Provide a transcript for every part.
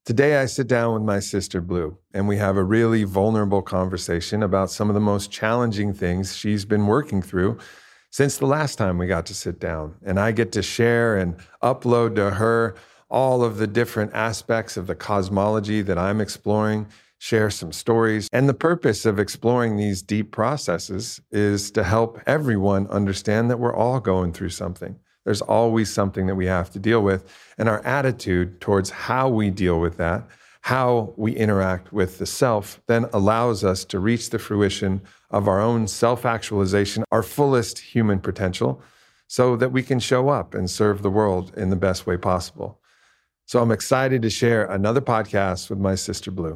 Today, I sit down with my sister, Blue, and we have a really vulnerable conversation about some of the most challenging things she's been working through since the last time we got to sit down. And I get to share and upload to her all of the different aspects of the cosmology that I'm exploring, share some stories. And the purpose of exploring these deep processes is to help everyone understand that we're all going through something. There's always something that we have to deal with. And our attitude towards how we deal with that, how we interact with the self, then allows us to reach the fruition of our own self-actualization, our fullest human potential, so that we can show up and serve the world in the best way possible. So I'm excited to share another podcast with my sister, Blue.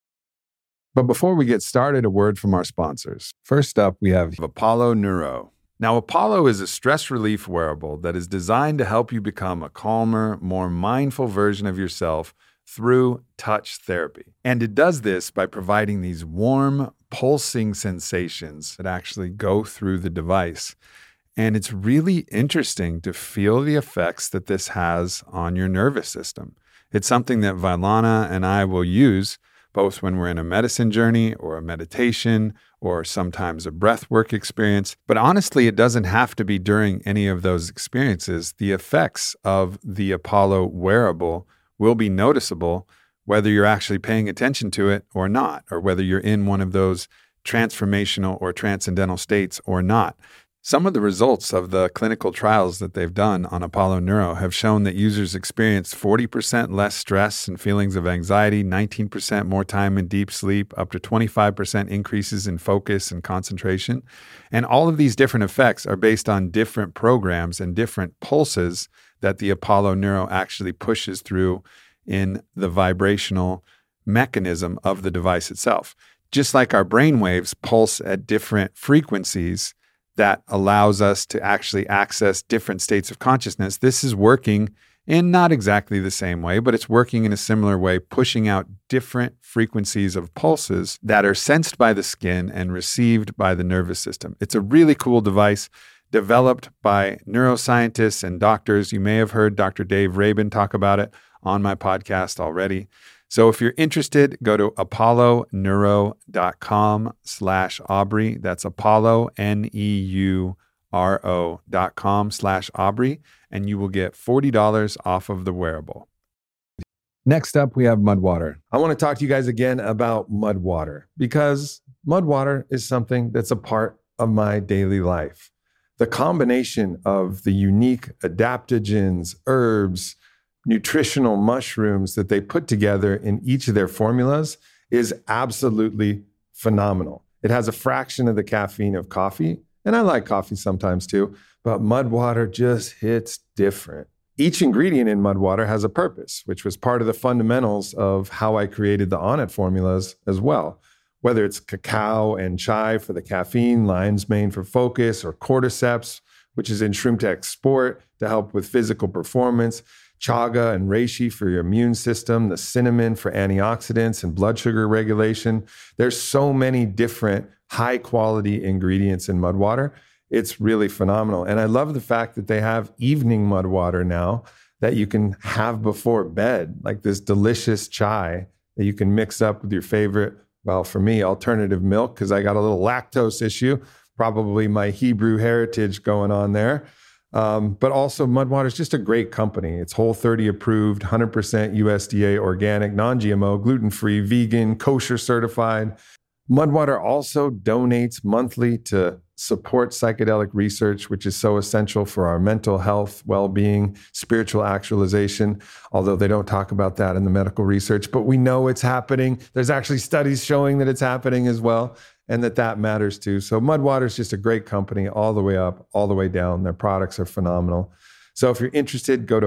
But before we get started, a word from our sponsors. First up, we have Apollo Neuro. Now, Apollo is a stress relief wearable that is designed to help you become a calmer, more mindful version of yourself through touch therapy. And it does this by providing these warm, pulsing sensations that actually go through the device. And it's really interesting to feel the effects that this has on your nervous system. It's something that Vailana and I will use both when we're in a medicine journey or a meditation or sometimes a breathwork experience. But honestly, it doesn't have to be during any of those experiences. The effects of the Apollo wearable will be noticeable whether you're actually paying attention to it or not, or whether you're in one of those transformational or transcendental states or not. Some of the results of the clinical trials that they've done on Apollo Neuro have shown that users experience 40% less stress and feelings of anxiety, 19% more time in deep sleep, up to 25% increases in focus and concentration. And all of these different effects are based on different programs and different pulses that the Apollo Neuro actually pushes through in the vibrational mechanism of the device itself. Just like our brainwaves pulse at different frequencies, that allows us to actually access different states of consciousness. This is working in not exactly the same way, but it's working in a similar way, pushing out different frequencies of pulses that are sensed by the skin and received by the nervous system. It's a really cool device developed by neuroscientists and doctors. You may have heard Dr. Dave Rabin talk about it on my podcast already. So if you're interested, go to apolloneuro.com/Aubrey. That's Apollo, neuro.com/Aubrey, and you will get $40 off of the wearable. Next up, we have Mudwater. I want to talk to you guys again about Mudwater because Mudwater is something that's a part of my daily life. The combination of the unique adaptogens, herbs, nutritional mushrooms that they put together in each of their formulas is absolutely phenomenal. It has a fraction of the caffeine of coffee, and I like coffee sometimes too, but Mudwater just hits different. Each ingredient in Mudwater has a purpose, which was part of the fundamentals of how I created the Onnit formulas as well. Whether it's cacao and chai for the caffeine, lion's mane for focus, or cordyceps, which is in Shroomtech Sport to help with physical performance, chaga and reishi for your immune system, the cinnamon for antioxidants and blood sugar regulation. There's so many different high quality ingredients in Mudwater. It's really phenomenal. And I love the fact that they have evening Mudwater now that you can have before bed, like this delicious chai that you can mix up with your favorite, well, for me, alternative milk, because I got a little lactose issue, probably my Hebrew heritage going on there. But also Mudwater is just a great company. It's Whole30 approved, 100% USDA organic, non-GMO, gluten-free, vegan, kosher certified. Mudwater also donates monthly to support psychedelic research, which is so essential for our mental health, well-being, spiritual actualization, although they don't talk about that in the medical research, but we know it's happening. There's actually studies showing that it's happening as well, and that matters too. So Mudwater is just a great company all the way up, all the way down. Their products are phenomenal. So if you're interested, go to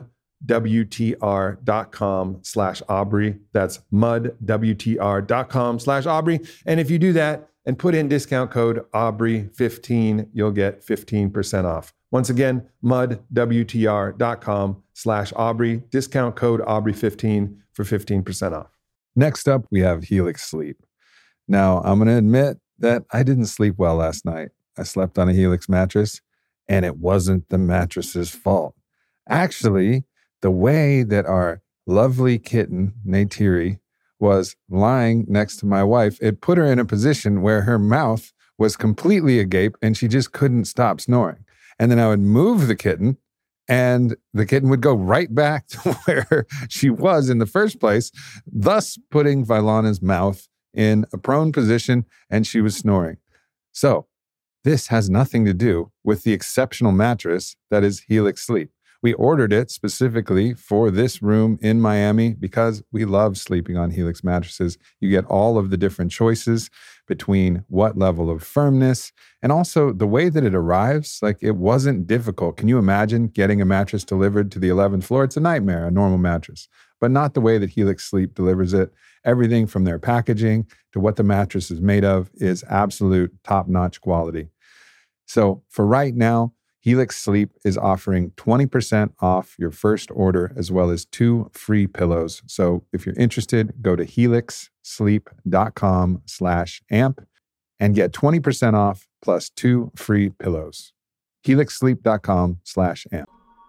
mudwtr.com/Aubrey. That's mudwtr.com/Aubrey. And if you do that and put in discount code Aubrey15, you'll get 15% off. Once again, mudwtr.com/Aubrey, discount code Aubrey15 for 15% off. Next up, we have Helix Sleep. Now, I'm going to admit that I didn't sleep well last night. I slept on a Helix mattress, and it wasn't the mattress's fault. Actually, the way that our lovely kitten, Neytiri, was lying next to my wife, it put her in a position where her mouth was completely agape and she just couldn't stop snoring. And then I would move the kitten and the kitten would go right back to where she was in the first place, thus putting Vailana's mouth in a prone position and she was snoring. So this has nothing to do with the exceptional mattress that is Helix Sleep. We ordered it specifically for this room in Miami because we love sleeping on Helix mattresses. You get all of the different choices between what level of firmness and also the way that it arrives. Like, it wasn't difficult. Can you imagine getting a mattress delivered to the 11th floor? It's a nightmare, a normal mattress, but not the way that Helix Sleep delivers it. Everything from their packaging to what the mattress is made of is absolute top-notch quality. So for right now, Helix Sleep is offering 20% off your first order as well as 2 free pillows. So if you're interested, go to helixsleep.com/amp and get 20% off plus 2 free pillows. helixsleep.com/amp.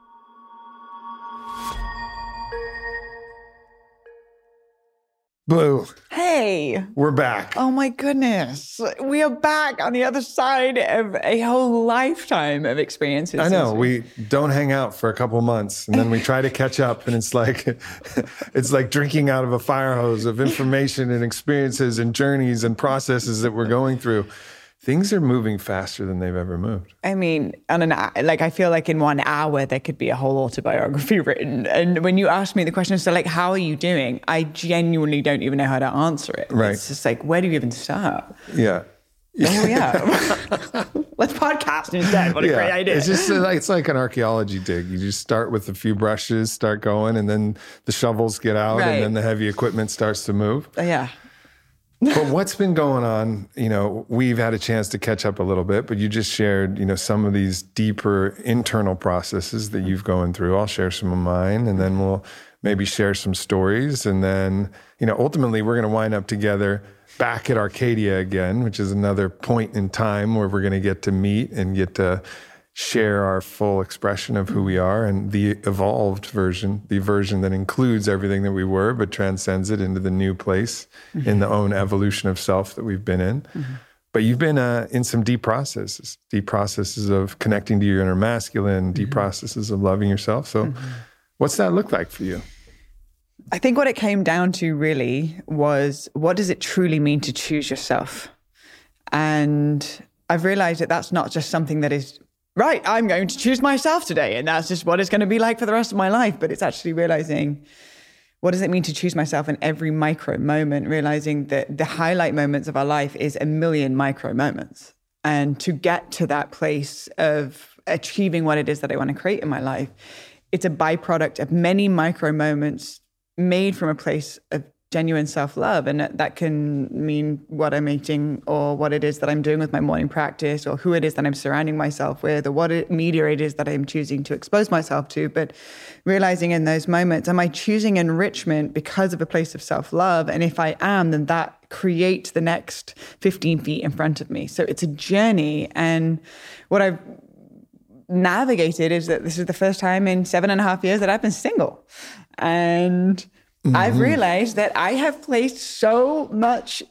Blue, Hey. we're back. Oh my goodness. We are back on the other side of a whole lifetime of experiences. I know, we don't hang out for a couple months and then we try to catch up and it's like drinking out of a fire hose of information and experiences and journeys and processes that we're going through. Things are moving faster than they've ever moved. I mean, I feel like in 1 hour there could be a whole autobiography written. And when you ask me the question, so like, how are you doing? I genuinely don't even know how to answer it. Right. It's just like, where do you even start? Yeah. Oh yeah. Let's podcast instead. What a great idea. It's just it's like an archaeology dig. You just start with a few brushes, start going, and then the shovels get out Right. and then the heavy equipment starts to move. Yeah. But what's been going on, we've had a chance to catch up a little bit, but you just shared, some of these deeper internal processes that you've gone through. I'll share some of mine and then we'll maybe share some stories. And then, ultimately we're going to wind up together back at Arcadia again, which is another point in time where we're going to get to meet and get to share our full expression of who we are and the evolved version, the version that includes everything that we were, but transcends it into the new place in the own evolution of self that we've been in. Mm-hmm. But you've been in some deep processes of connecting to your inner masculine, deep processes of loving yourself. So what's that look like for you? I think what it came down to really was, what does it truly mean to choose yourself? And I've realized that that's not just something that is, right, I'm going to choose myself today, and that's just what it's going to be like for the rest of my life. But it's actually realizing, what does it mean to choose myself in every micro moment? Realizing that the highlight moments of our life is a million micro moments. And to get to that place of achieving what it is that I want to create in my life, it's a byproduct of many micro moments made from a place of genuine self-love. And that can mean what I'm eating, or what it is that I'm doing with my morning practice, or who it is that I'm surrounding myself with, or what media it is that I'm choosing to expose myself to. But realizing in those moments, am I choosing enrichment because of a place of self-love? And if I am, then that creates the next 15 feet in front of me. So it's a journey. And what I've navigated is that this is the first time in 7.5 years that I've been single. And I've realized that I have placed so much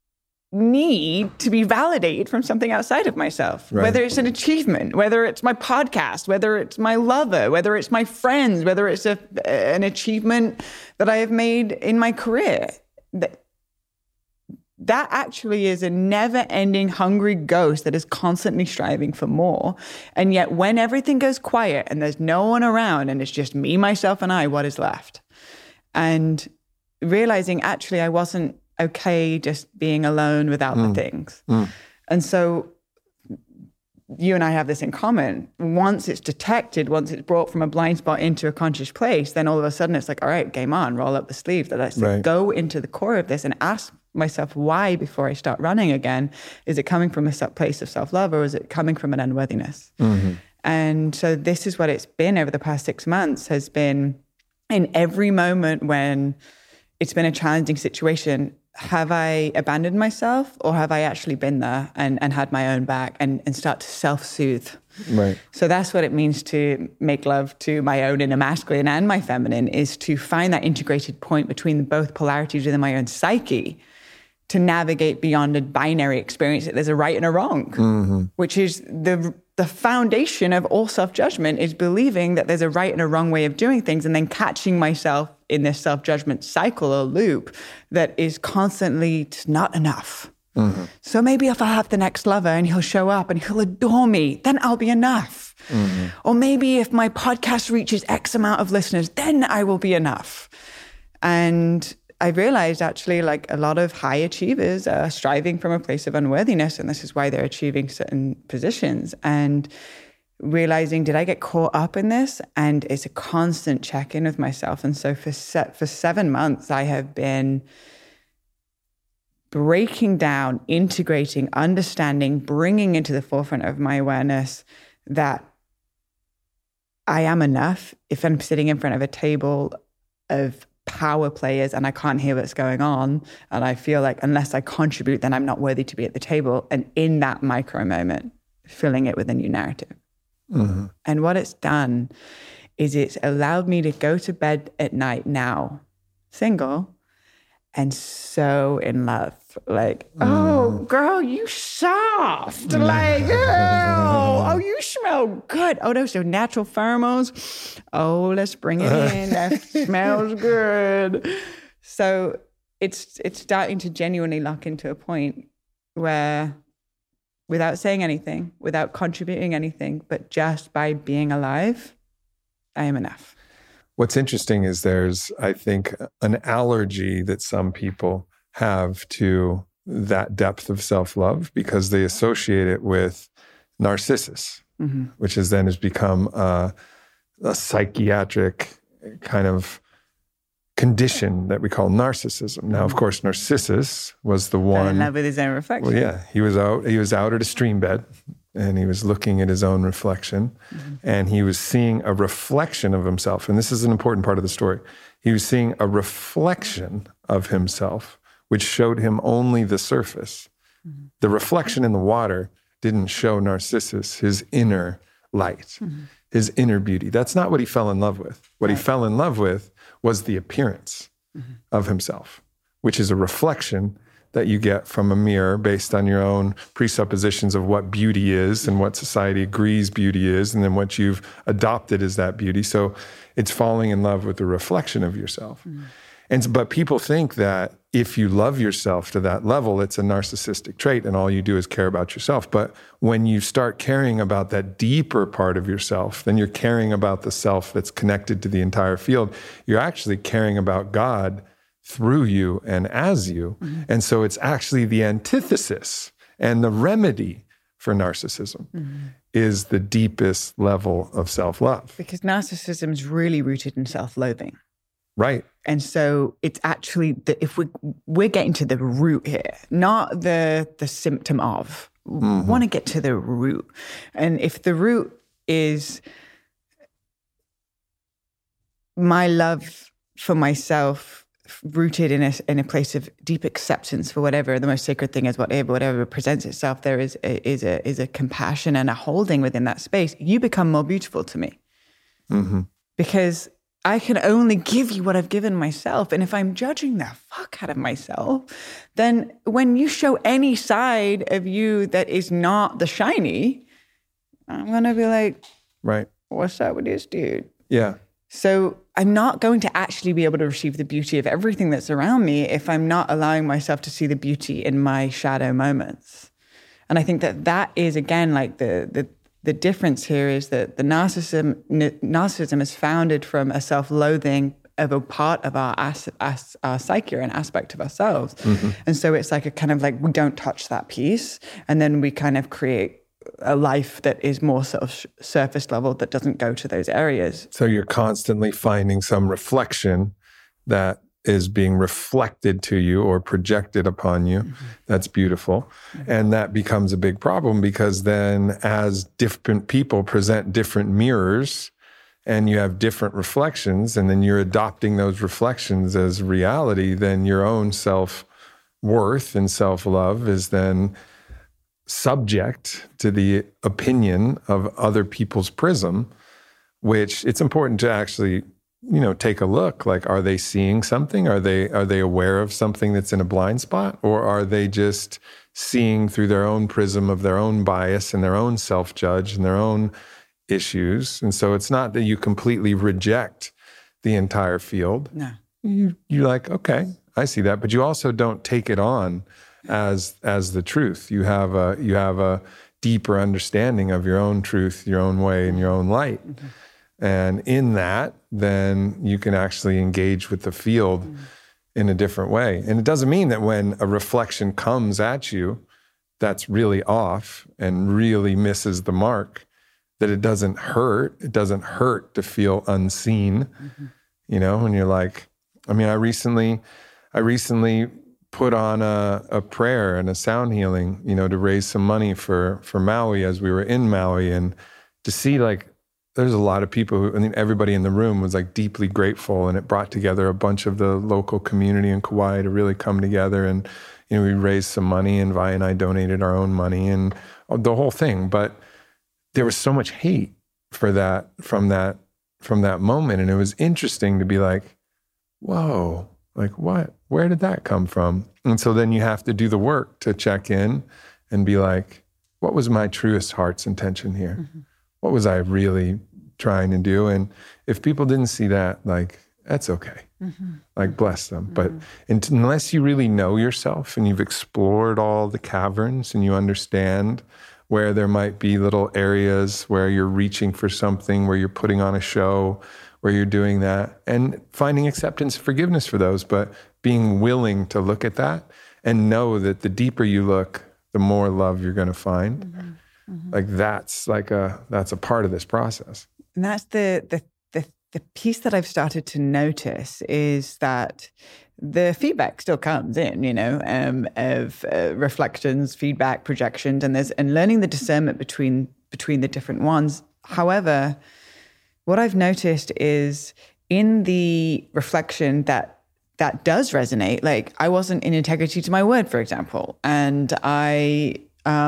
need to be validated from something outside of myself, right. Whether it's an achievement, whether it's my podcast, whether it's my lover, whether it's my friends, whether it's an achievement that I have made in my career. That actually is a never-ending hungry ghost that is constantly striving for more. And yet when everything goes quiet and there's no one around and it's just me, myself, and I, what is left? And realizing actually I wasn't okay just being alone without the things. And so you and I have this in common. Once it's detected, once it's brought from a blind spot into a conscious place, then all of a sudden it's like, all right, game on, roll up the sleeves. Let's go into the core of this and ask myself why before I start running again. Is it coming from a place of self-love, or is it coming from an unworthiness? And so this is what it's been over the past 6 months, has been in every moment when it's been a challenging situation, have I abandoned myself, or have I actually been there and had my own back and start to self-soothe? Right. So that's what it means to make love to my own inner masculine and my feminine, is to find that integrated point between both polarities within my own psyche to navigate beyond a binary experience that there's a right and a wrong, which is the foundation of all self-judgment, is believing that there's a right and a wrong way of doing things, and then catching myself in this self-judgment cycle or loop that is constantly not enough. So maybe if I have the next lover and he'll show up and he'll adore me, then I'll be enough. Or maybe if my podcast reaches X amount of listeners, then I will be enough. And I realized actually, like, a lot of high achievers are striving from a place of unworthiness, and this is why they're achieving certain positions. And realizing, did I get caught up in this? And it's a constant check-in with myself. And so for 7 months, I have been breaking down, integrating, understanding, bringing into the forefront of my awareness that I am enough. If I'm sitting in front of a table of power players and I can't hear what's going on, and I feel like unless I contribute, then I'm not worthy to be at the table. And in that micro moment, filling it with a new narrative. And what it's done is it's allowed me to go to bed at night now, single, and so in love. Like, oh, girl, you soft. Like, oh, you smell good. Oh, those are natural pheromones. Oh, let's bring it in. That smells good. So it's starting to genuinely lock into a point where, without saying anything, without contributing anything, but just by being alive, I am enough. What's interesting is there's, I think, an allergy that some people have to that depth of self-love because they associate it with narcissus, which has become a psychiatric kind of condition that we call narcissism. Now, of course, Narcissus was the one... in love with his own reflection. Well, yeah, he was out at a stream bed, and he was looking at his own reflection, and he was seeing a reflection of himself. And this is an important part of the story. He was seeing a reflection of himself, which showed him only the surface. The reflection in the water didn't show Narcissus his inner light, his inner beauty. That's not what he fell in love with. What he fell in love with was the appearance of himself, which is a reflection that you get from a mirror based on your own presuppositions of what beauty is and what society agrees beauty is, and then what you've adopted as that beauty. So it's falling in love with the reflection of yourself. But people think that if you love yourself to that level, it's a narcissistic trait and all you do is care about yourself. But when you start caring about that deeper part of yourself, then you're caring about the self that's connected to the entire field. You're actually caring about God through you and as you. And so it's actually the antithesis and the remedy for narcissism is the deepest level of self-love. Because narcissism is really rooted in self-loathing. Right. And so it's actually, if we're getting to the root here, not the symptom of. We want to get to the root. And if the root is my love for myself, rooted in a place of deep acceptance for whatever the most sacred thing is, whatever presents itself, there is a compassion and a holding within that space, you become more beautiful to me. Because I can only give you what I've given myself. And if I'm judging the fuck out of myself, then when you show any side of you that is not the shiny, I'm going to be like, right, what's up with this dude? Yeah. So I'm not going to actually be able to receive the beauty of everything that's around me if I'm not allowing myself to see the beauty in my shadow moments. And I think that is, again, like the difference here is that the narcissism is founded from a self-loathing of a part of our psyche or an aspect of ourselves. And so it's like a kind of like, we don't touch that piece. And then we kind of create a life that is more sort of surface level that doesn't go to those areas. So you're constantly finding some reflection that is being reflected to you or projected upon you. That's beautiful. And that becomes a big problem because then as different people present different mirrors and you have different reflections and then you're adopting those reflections as reality, then your own self self-worth and self-love is then subject to the opinion of other people's prism, which it's important to actually, take a look. Like, are they seeing something? Are they aware of something that's in a blind spot? Or are they just seeing through their own prism of their own bias and their own self-judge and their own issues? And so it's not that you completely reject the entire field. No. You're like, okay, I see that. But you also don't take it on as the truth. You have a deeper understanding of your own truth, your own way, and your own light. Mm-hmm. And in that, then you can actually engage with the field in a different way. And it doesn't mean that when a reflection comes at you that's really off and really misses the mark, that it doesn't hurt. It doesn't hurt to feel unseen, and you're like, I recently put on a prayer and a sound healing, to raise some money for Maui as we were in Maui, and to see like, there's a lot of people who, everybody in the room was like deeply grateful, and it brought together a bunch of the local community in Kauai to really come together. And, we raised some money, and Vi and I donated our own money and the whole thing. But there was so much hate for that, from that moment. And it was interesting to be like, whoa, like what? Where did that come from? And so then you have to do the work to check in and be like, what was my truest heart's intention here? Mm-hmm. What was I really trying to do? And if people didn't see that, like, that's okay. Mm-hmm. Like, bless them. Mm-hmm. But unless you really know yourself and you've explored all the caverns and you understand where there might be little areas where you're reaching for something, where you're putting on a show, where you're doing that, and finding acceptance and forgiveness for those, but being willing to look at that and know that the deeper you look, the more love you're going to find. Mm-hmm. Mm-hmm. Like that's a part of this process. And that's the piece that I've started to notice is that the feedback still comes in, of reflections, feedback, projections, and learning the discernment between the different ones. However, what I've noticed is in the reflection that does resonate, like I wasn't in integrity to my word, for example, and I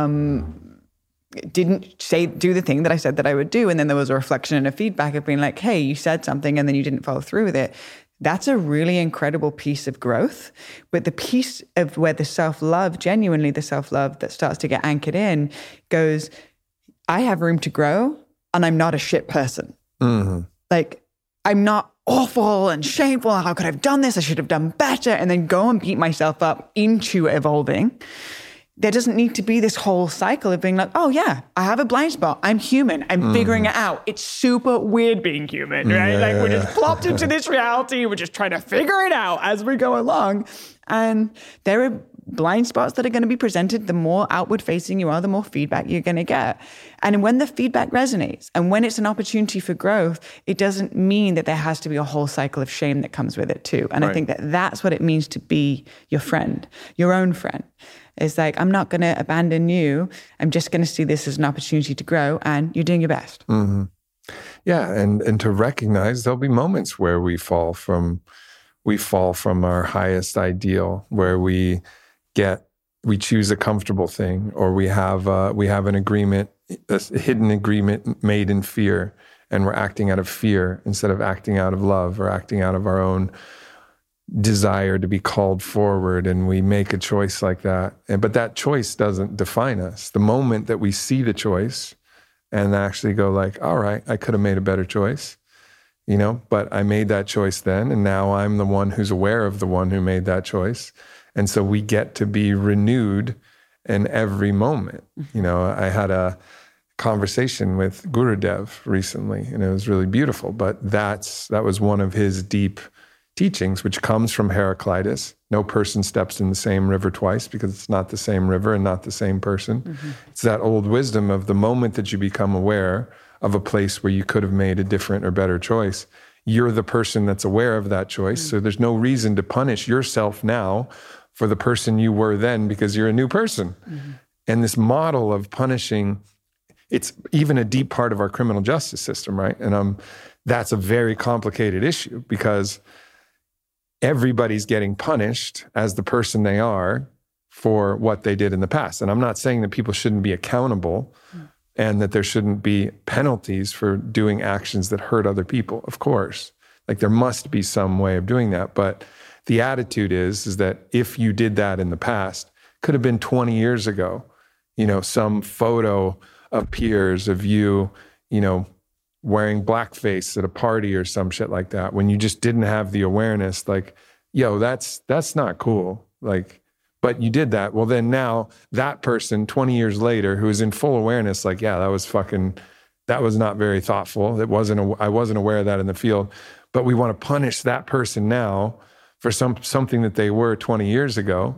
didn't do the thing that I said that I would do. And then there was a reflection and a feedback of being like, hey, you said something and then you didn't follow through with it. That's a really incredible piece of growth. But the piece of where the self-love, genuinely the self-love that starts to get anchored in goes, I have room to grow and I'm not a shit person. Mm-hmm. Like, I'm not awful and shameful. How could I have done this? I should have done better. And then go and beat myself up into evolving. There doesn't need to be this whole cycle of being like, oh yeah, I have a blind spot. I'm human. I'm figuring it out. It's super weird being human, right? Yeah. Like we're just plopped into this reality. We're just trying to figure it out as we go along. And there are blind spots that are going to be presented. The more outward facing you are, the more feedback you're going to get. And when the feedback resonates and when it's an opportunity for growth, it doesn't mean that there has to be a whole cycle of shame that comes with it too. And right. I think that that's what it means to be your friend, your own friend. It's like, I'm not going to abandon you. I'm just going to see this as an opportunity to grow, and you're doing your best. Mm-hmm. Yeah, and to recognize there'll be moments where we fall from our highest ideal, where we choose a comfortable thing, or we have an agreement, a hidden agreement made in fear, and we're acting out of fear instead of acting out of love or acting out of our own desire to be called forward, and we make a choice like that. But that choice doesn't define us. The moment that we see the choice and actually go like, all right, I could have made a better choice, but I made that choice then, and now I'm the one who's aware of the one who made that choice. And so we get to be renewed in every moment. I had a conversation with Gurudev recently, and it was really beautiful, but that was one of his deep teachings, which comes from Heraclitus. No person steps in the same river twice, because it's not the same river and not the same person. Mm-hmm. It's that old wisdom of the moment that you become aware of a place where you could have made a different or better choice, you're the person that's aware of that choice. Mm-hmm. So there's no reason to punish yourself now for the person you were then, because you're a new person. Mm-hmm. And this model of punishing, it's even a deep part of our criminal justice system, right? And that's a very complicated issue, because everybody's getting punished as the person they are for what they did in the past. And I'm not saying that people shouldn't be accountable and that there shouldn't be penalties for doing actions that hurt other people. Of course, like there must be some way of doing that. But the attitude is that if you did that in the past, could have been 20 years ago, some photo appears of you, wearing blackface at a party or some shit like that, when you just didn't have the awareness, like, yo, that's not cool. Like, but you did that. Well, then now that person 20 years later who is in full awareness, like, yeah, that was not very thoughtful. I wasn't aware of that in the field, but we want to punish that person now for something that they were 20 years ago.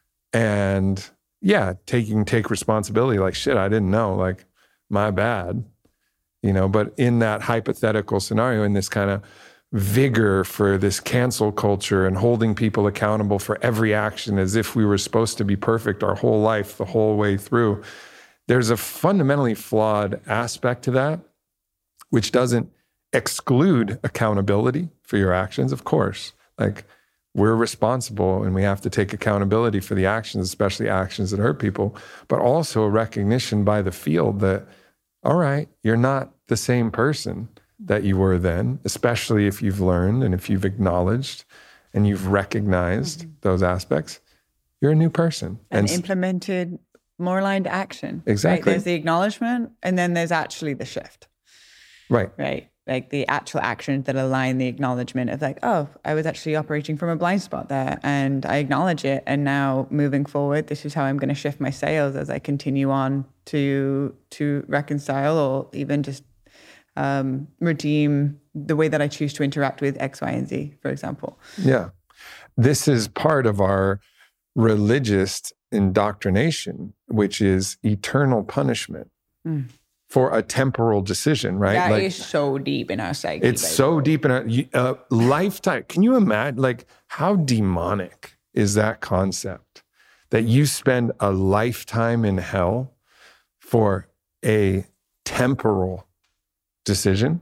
And yeah, take responsibility. Like, shit, I didn't know, like, my bad, but in that hypothetical scenario, in this kind of vigor for this cancel culture and holding people accountable for every action as if we were supposed to be perfect our whole life, the whole way through, there's a fundamentally flawed aspect to that, which doesn't exclude accountability for your actions, of course. Like, we're responsible and we have to take accountability for the actions, especially actions that hurt people, but also a recognition by the field that, all right, you're not the same person that you were then, especially if you've learned and if you've acknowledged and you've recognized those aspects, you're a new person. And implemented more aligned action. Exactly. Right? There's the acknowledgement and then there's actually the shift. Right. Right. Like the actual actions that align the acknowledgement of like, oh, I was actually operating from a blind spot there and I acknowledge it. And now moving forward, this is how I'm going to shift my sails as I continue on to reconcile or even just redeem the way that I choose to interact with X, Y, and Z, for example. Yeah. This is part of our religious indoctrination, which is eternal punishment for a temporal decision, right? That is so deep in our psyche. It's so deep in our lifetime. Can you imagine, like, how demonic is that concept that you spend a lifetime in hell for a temporal decision?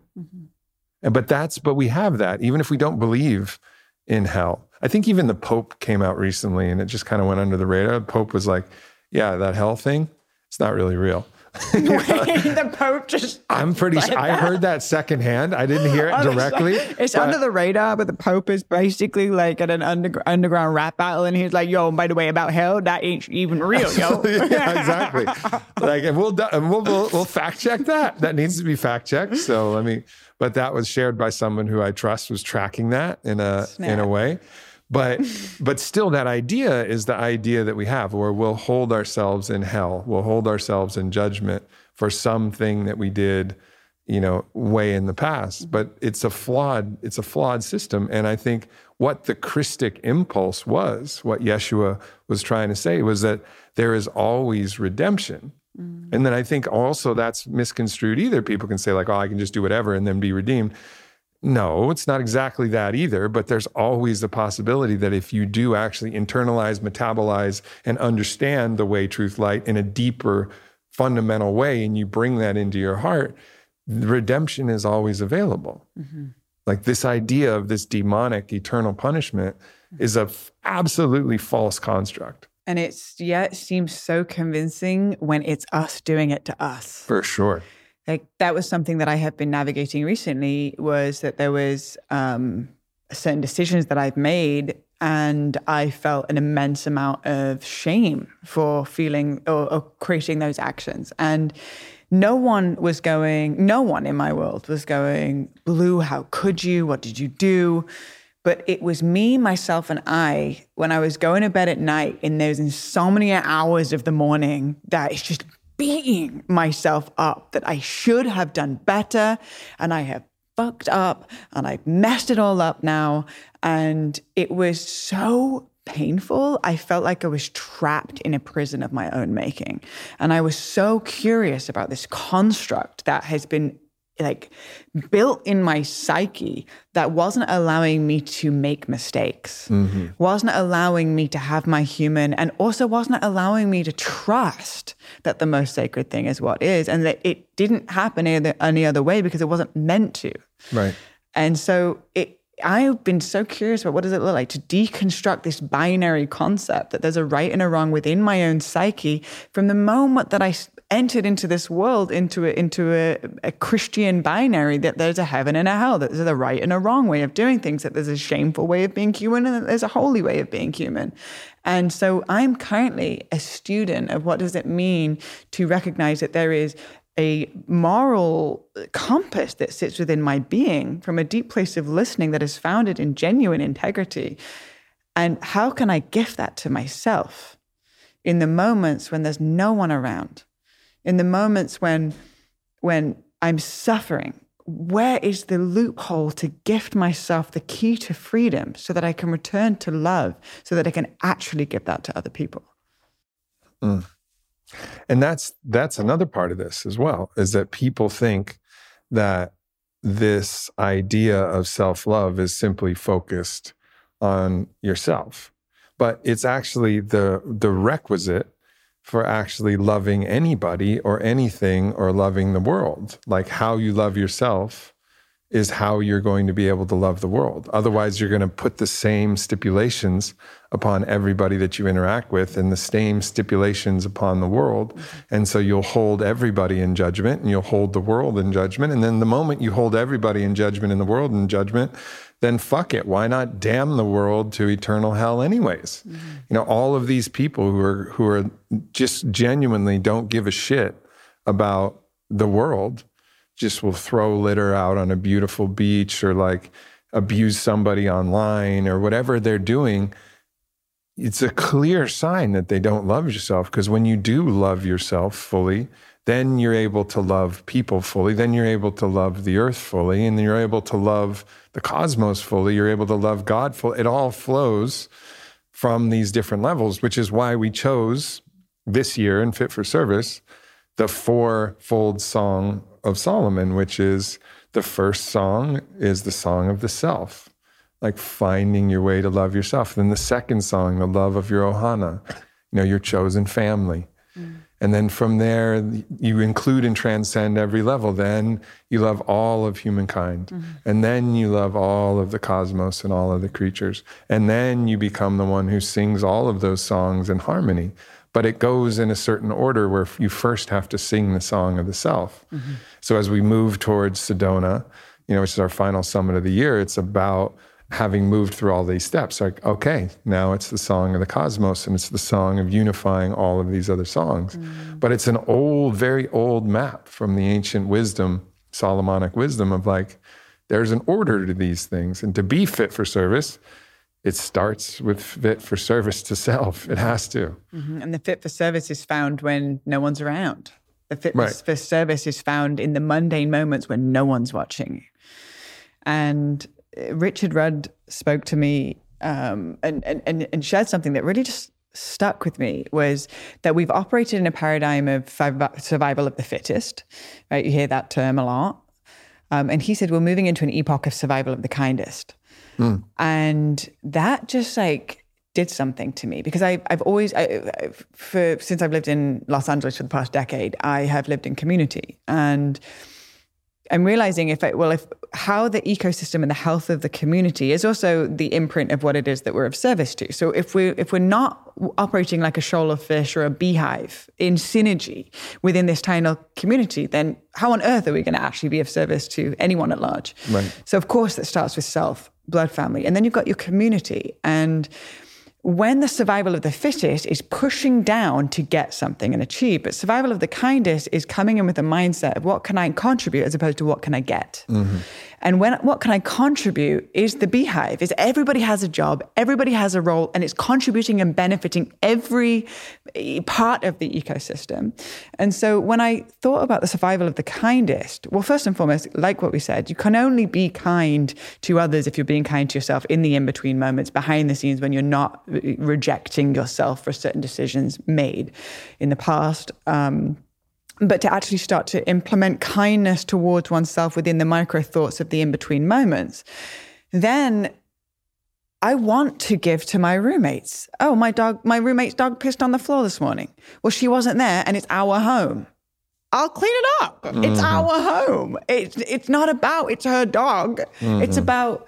But we have that, even if we don't believe in hell. I think even the Pope came out recently and it just kind of went under the radar. The Pope was like, yeah, that hell thing, it's not really real. The Pope just... I'm pretty sure I heard that secondhand. I didn't hear it directly. It's under the radar, but the Pope is basically like at an underground rap battle and he's like, yo, by the way, about hell, that ain't even real, yo. Yeah, exactly. Like, and we'll fact check that. That needs to be fact checked. So but that was shared by someone who I trust was tracking that in a way. But still, that idea is the idea that we have, where we'll hold ourselves in hell, we'll hold ourselves in judgment for something that we did, way in the past. But it's a flawed system. And I think what the Christic impulse was, what Yeshua was trying to say, was that there is always redemption. And then I think also that's misconstrued either. People can say like, oh, I can just do whatever and then be redeemed. No, it's not exactly that either, but there's always the possibility that if you do actually internalize, metabolize, and understand the way, truth, light in a deeper, fundamental way, and you bring that into your heart, redemption is always available. Like this idea of this demonic eternal punishment is a absolutely false construct. And it seems so convincing when it's us doing it to us. For sure. Like that was something that I have been navigating recently, was that there was certain decisions that I've made and I felt an immense amount of shame for feeling or creating those actions. And no one in my world was going, Blue, how could you? What did you do? But it was me, myself, and I, when I was going to bed at night in those insomnia hours of the morning, that it's just beating myself up that I should have done better and I have fucked up and I've messed it all up now. And it was so painful. I felt like I was trapped in a prison of my own making. And I was so curious about this construct that has been like built in my psyche that wasn't allowing me to make mistakes, wasn't allowing me to have my human, and also wasn't allowing me to trust that the most sacred thing is what is, and that it didn't happen any other way because it wasn't meant to. Right. And so I've been so curious about what does it look like to deconstruct this binary concept that there's a right and a wrong within my own psyche from the moment that I entered into this world, into a Christian binary, that there's a heaven and a hell, that there's a right and a wrong way of doing things, that there's a shameful way of being human and that there's a holy way of being human. And so I'm currently a student of what does it mean to recognize that there is a moral compass that sits within my being from a deep place of listening that is founded in genuine integrity. And how can I gift that to myself in the moments when there's no one around, in the moments when I'm suffering? Where is the loophole to gift myself the key to freedom so that I can return to love, so that I can actually give that to other people? And that's another part of this as well, is that people think that this idea of self-love is simply focused on yourself. But it's actually the requisite for actually loving anybody or anything or loving the world. Like how you love yourself is how you're going to be able to love the world. Otherwise, you're going to put the same stipulations upon everybody that you interact with and the same stipulations upon the world. And so you'll hold everybody in judgment and you'll hold the world in judgment. And then the moment you hold everybody in judgment and the world in judgment, then fuck it. Why not damn the world to eternal hell anyways? You know, all of these people who are just genuinely don't give a shit about the world, just will throw litter out on a beautiful beach or like abuse somebody online or whatever they're doing. It's a clear sign that they don't love yourself, because when you do love yourself fully, then you're able to love people fully. Then you're able to love the earth fully, and then you're able to love the cosmos fully. You're able to love God fully. It all flows from these different levels, which is why we chose this year in Fit for Service the fourfold Song of Solomon, which is the first song is the song of the self, like finding your way to love yourself. Then the second song, the love of your ohana, your chosen family. And then from there, you include and transcend every level. Then you love all of humankind. And then you love all of the cosmos and all of the creatures. And then you become the one who sings all of those songs in harmony. But it goes in a certain order where you first have to sing the song of the self. So as we move towards Sedona, which is our final summit of the year, it's about having moved through all these steps. Like, okay, now it's the song of the cosmos and it's the song of unifying all of these other songs. But it's an old, very old map from the ancient wisdom, Solomonic wisdom of like, there's an order to these things. And to be fit for service, it starts with fit for service to self. It has to. And the fit for service is found when no one's around. The fit for service is found in the mundane moments when no one's watching. And Richard Rudd spoke to me and shared something that really just stuck with me, was that we've operated in a paradigm of survival of the fittest, right? You hear that term a lot. And he said, we're moving into an epoch of survival of the kindest. And that just like did something to me, because I've always, since I've lived in Los Angeles for the past decade, I have lived in community. And I'm realizing if how the ecosystem and the health of the community is also the imprint of what it is that we're of service to. So if we're not operating like a shoal of fish or a beehive in synergy within this tiny community, then how on earth are we going to actually be of service to anyone at large? Right. So of course that starts with self, blood family, and then you've got your community. And when the survival of the fittest is pushing down to get something and achieve, but survival of the kindest is coming in with a mindset of what can I contribute as opposed to what can I get. And what can I contribute is the beehive, is everybody has a job, everybody has a role, and it's contributing and benefiting every part of the ecosystem. And so when I thought about the survival of the kindest, well, first and foremost, like what we said, you can only be kind to others if you're being kind to yourself in the in-between moments, behind the scenes, when you're not rejecting yourself for certain decisions made in the past. But to actually start to implement kindness towards oneself within the micro thoughts of the in-between moments, then I want to give to my roommates. Oh, my roommate's dog pissed on the floor this morning. Well, she wasn't there and it's our home. I'll clean it up. It's our home. It's not about, it's her dog. It's about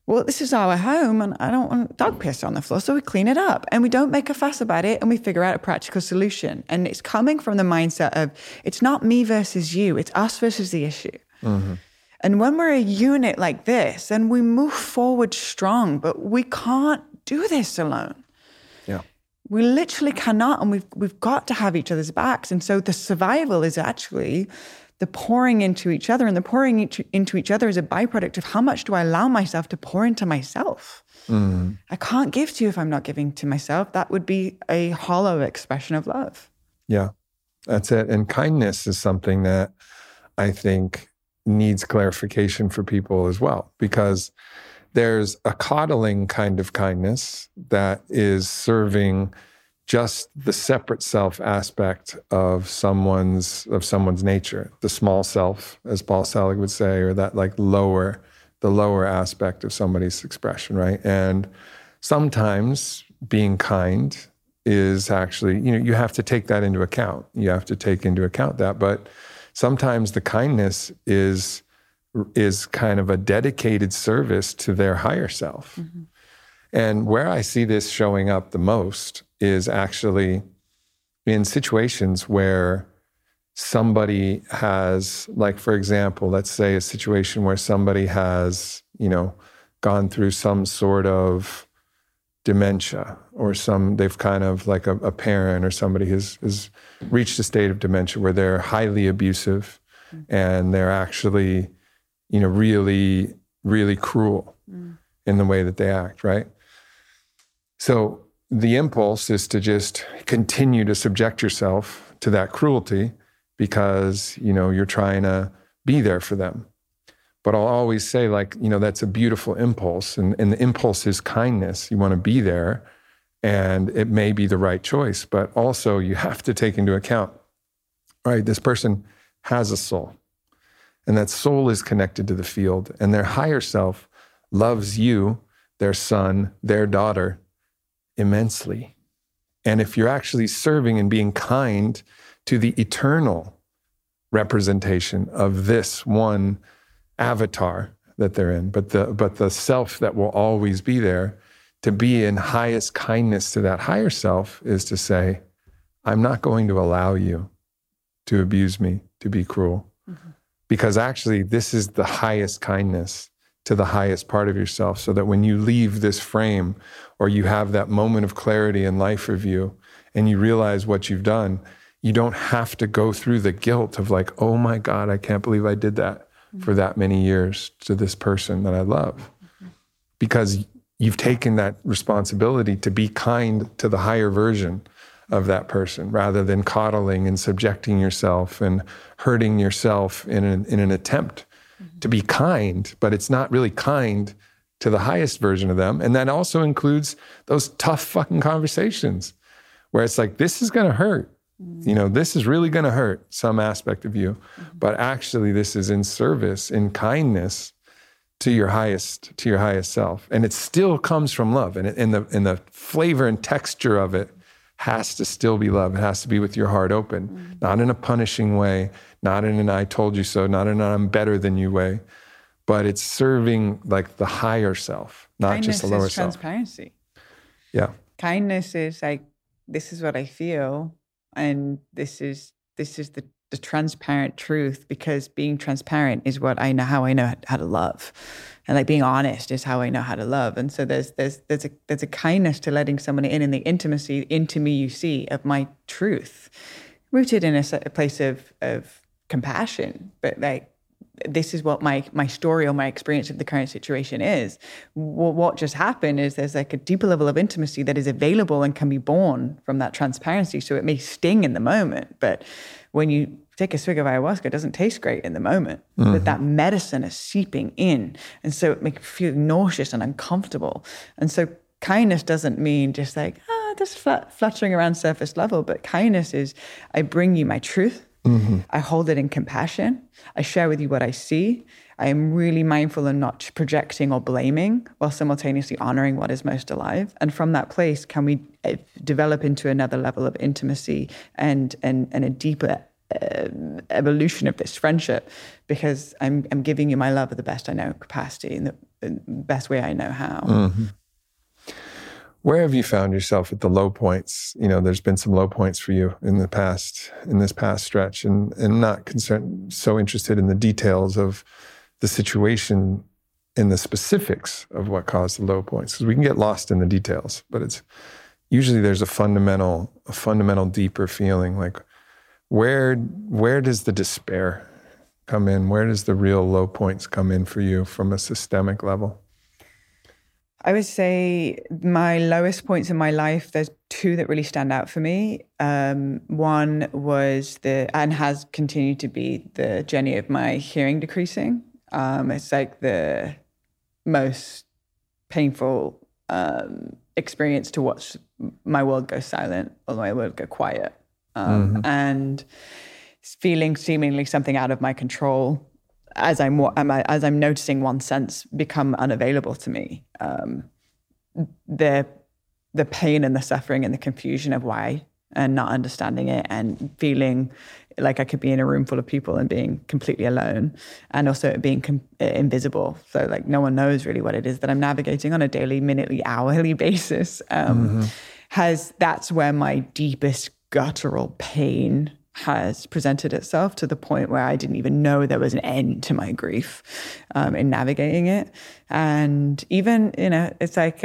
well, this is our home and I don't want dog piss on the floor. So we clean it up and we don't make a fuss about it and we figure out a practical solution. And it's coming from the mindset of it's not me versus you, it's us versus the issue. Mm-hmm. And when we're a unit like this, then we move forward strong, but we can't do this alone. Yeah. We literally cannot, and we've got to have each other's backs. And so the survival is actually the pouring into each other, and the pouring into each other is a byproduct of how much do I allow myself to pour into myself. Mm. I can't give to you if I'm not giving to myself. That would be a hollow expression of love. Yeah, that's it. And kindness is something that I think needs clarification for people as well, because there's a coddling kind of kindness that is serving just the separate self aspect of someone's nature, the small self, as Paul Selig would say, or that like the lower aspect of somebody's expression, right? And sometimes being kind is actually, you have to take that into account. You have to take into account that, but sometimes the kindness is kind of a dedicated service to their higher self. Mm-hmm. And where I see this showing up the most is actually in situations where somebody has, like, for example, let's say a situation where somebody has, gone through some sort of dementia, or they've kind of like a parent or somebody has reached a state of dementia where they're highly abusive and they're actually, really, really cruel in the way that they act, right? So the impulse is to just continue to subject yourself to that cruelty because, you're trying to be there for them. But I'll always say, that's a beautiful impulse. And the impulse is kindness. You want to be there, and it may be the right choice. But also you have to take into account, right, this person has a soul. And that soul is connected to the field. And their higher self loves you, their son, their daughter, immensely. And if you're actually serving and being kind to the eternal representation of this one avatar that they're in, but the self that will always be there, to be in highest kindness to that higher self is to say, I'm not going to allow you to abuse me, to be cruel. Mm-hmm. Because actually this is the highest kindness to the highest part of yourself, so that when you leave this frame or you have that moment of clarity in life review and you realize what you've done, you don't have to go through the guilt of like, oh my God, I can't believe I did that for that many years to this person that I love. Because you've taken that responsibility to be kind to the higher version of that person, rather than coddling and subjecting yourself and hurting yourself in an attempt to be kind, but it's not really kind to the highest version of them. And that also includes those tough fucking conversations where it's like, this is going to hurt. This is really going to hurt some aspect of you, but actually this is in service, in kindness to your highest self. And it still comes from love. And the flavor and texture of it has to still be love. It has to be with your heart open, not in a punishing way, not in an I told you so, not in an I'm better than you way, but it's serving like the higher self, not kindness just the lower is self. Transparency. Yeah. Kindness is like, this is what I feel, and this is the transparent truth, because being transparent is how I know how to love. And like being honest is how I know how to love. And so there's a kindness to letting someone in the intimacy into me you see of my truth, rooted in a place of compassion. But like, this is what my story or my experience of the current situation is. What just happened is there's like a deeper level of intimacy that is available and can be born from that transparency. So it may sting in the moment, but when you take a swig of ayahuasca, it doesn't taste great in the moment, but that medicine is seeping in. And so it makes you feel nauseous and uncomfortable. And so kindness doesn't mean just like, just fluttering around surface level, but kindness is, I bring you my truth. Mm-hmm. I hold it in compassion. I share with you what I see. I am really mindful and not projecting or blaming, while simultaneously honoring what is most alive. And from that place, can we develop into another level of intimacy and a deeper evolution of this friendship, because I'm giving you my love at the best I know capacity, in the best way I know how. Mm-hmm. Where have you found yourself at the low points? You know, there's been some low points for you in this past stretch, and not so interested in the details of the situation and the specifics of what caused the low points, because we can get lost in the details, but it's usually there's a fundamental deeper feeling. Like where does the despair come in? Where does the real low points come in for you from a systemic level? I would say my lowest points in my life, there's two that really stand out for me. One was and has continued to be, the journey of my hearing decreasing. It's like the most painful experience to watch my world go silent or my world go quiet. And feeling seemingly something out of my control as I'm noticing one sense become unavailable to me. The pain and the suffering and the confusion of why, and not understanding it, and feeling like I could be in a room full of people and being completely alone, and also being invisible. So like no one knows really what it is that I'm navigating on a daily, minutely, hourly basis. That's where my deepest guttural pain has presented itself, to the point where I didn't even know there was an end to my grief in navigating it. And even, it's like,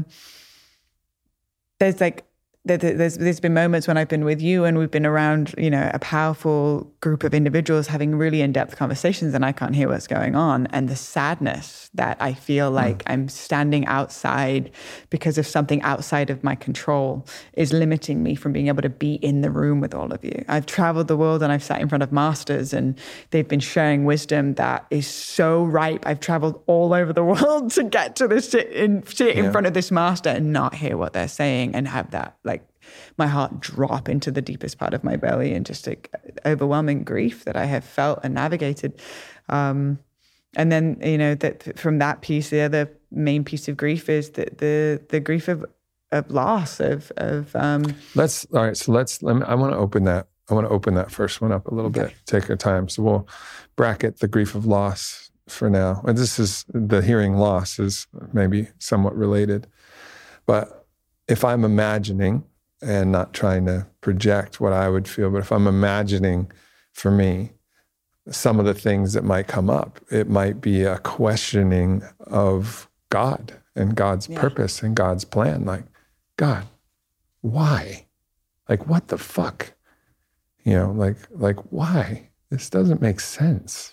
there's been moments when I've been with you and we've been around, a powerful group of individuals having really in-depth conversations, and I can't hear what's going on. And the sadness that I feel like I'm standing outside because of something outside of my control is limiting me from being able to be in the room with all of you. I've traveled the world and I've sat in front of masters, and they've been sharing wisdom that is so ripe. I've traveled all over the world to get to sit in front of this master and not hear what they're saying, and have that, like, my heart drop into the deepest part of my belly, and just like overwhelming grief that I have felt and navigated. And then, that from that piece, the other main piece of grief is the grief of loss I want to open that first one up a little bit, take our time. So we'll bracket the grief of loss for now. And this is, the hearing loss is maybe somewhat related, but if I'm imagining, and not trying to project what I would feel, but if I'm imagining, for me, some of the things that might come up, it might be a questioning of God and God's purpose and God's plan. Like, God, why? Like, what the fuck? Like why? This doesn't make sense.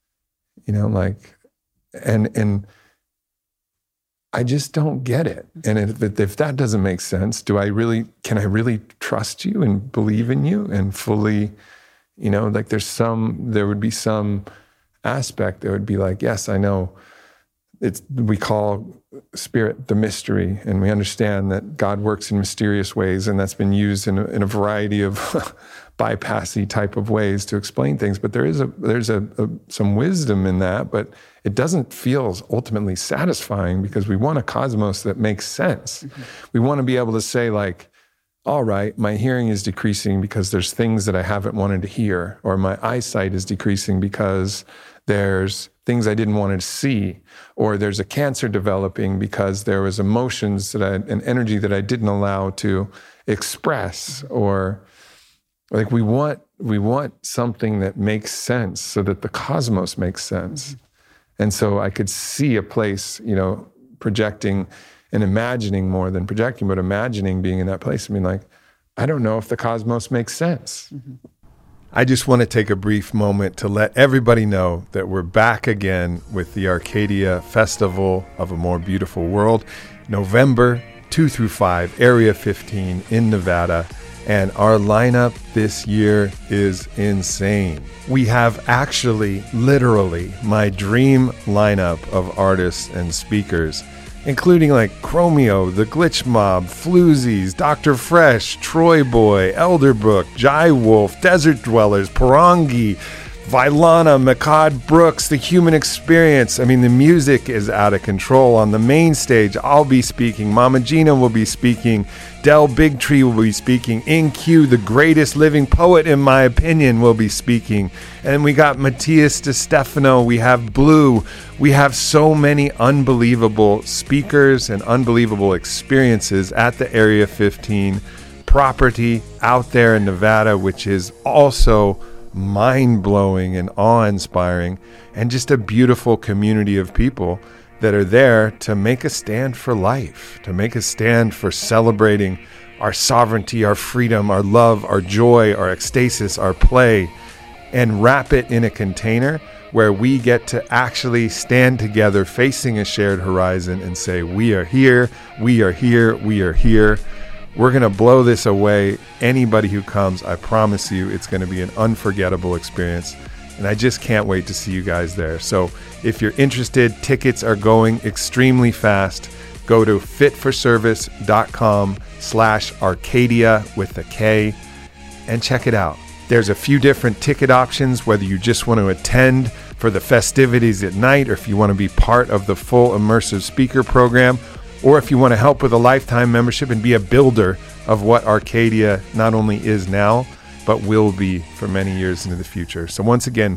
And I just don't get it. And if that doesn't make sense, can I really trust you and believe in you and fully, like there would be some aspect that would be like, yes, I know we call spirit the mystery, and we understand that God works in mysterious ways, and that's been used in a variety of bypassy type of ways to explain things. But there's some wisdom in that, but it doesn't feel ultimately satisfying, because we want a cosmos that makes sense. Mm-hmm. We want to be able to say, like, all right, my hearing is decreasing because there's things that I haven't wanted to hear, or my eyesight is decreasing because there's things I didn't want to see, or there's a cancer developing because there was emotions and energy that I didn't allow to express, or like we want something that makes sense so that the cosmos makes sense. Mm-hmm. And so I could see a place, projecting and imagining more than projecting, but imagining being in that place. I mean, like, I don't know if the cosmos makes sense. Mm-hmm. I just want to take a brief moment to let everybody know that we're back again with the Arcadia Festival of a More Beautiful World, November 2 through 5, Area 15 in Nevada. And our lineup this year is insane. We have actually, literally, my dream lineup of artists and speakers, including like Chromeo, The Glitch Mob, Floozies, Dr. Fresh, Troy Boy, Elderbrook, Jai Wolf, Desert Dwellers, Parangi, Vylana, Makad Brooks, The Human Experience. I mean, the music is out of control. On the main stage, I'll be speaking. Mama Gina will be speaking. Del Bigtree will be speaking. InQ, the greatest living poet, in my opinion, will be speaking. And we got Matthias DeStefano. We have Blue. We have so many unbelievable speakers and unbelievable experiences at the Area 15 property out there in Nevada, which is also mind-blowing and awe-inspiring, and just a beautiful community of people that are there to make a stand for life, to make a stand for celebrating our sovereignty, our freedom, our love, our joy, our ecstasis, our play, and wrap it in a container where we get to actually stand together facing a shared horizon and say, we are here, we are here, we are here. We're going to blow this away. Anybody who comes, I promise you, it's going to be an unforgettable experience. And I just can't wait to see you guys there. So if you're interested, tickets are going extremely fast. Go to fitforservice.com/Arcadia with a K and check it out. There's a few different ticket options, whether you just want to attend for the festivities at night, or if you want to be part of the full immersive speaker program, or if you want to help with a lifetime membership and be a builder of what Arcadia not only is now, but will be for many years into the future. So once again,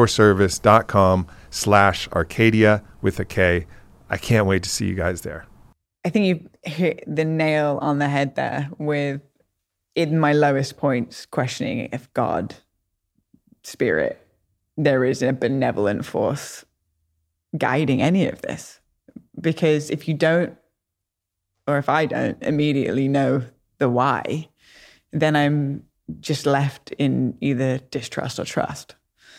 fitforservice.com/Arcadia with a K. I can't wait to see you guys there. I think you hit the nail on the head there with, in my lowest points, questioning if God, Spirit, there is a benevolent force guiding any of this. Because if you don't, or if I don't immediately know the why, then I'm just left in either distrust or trust.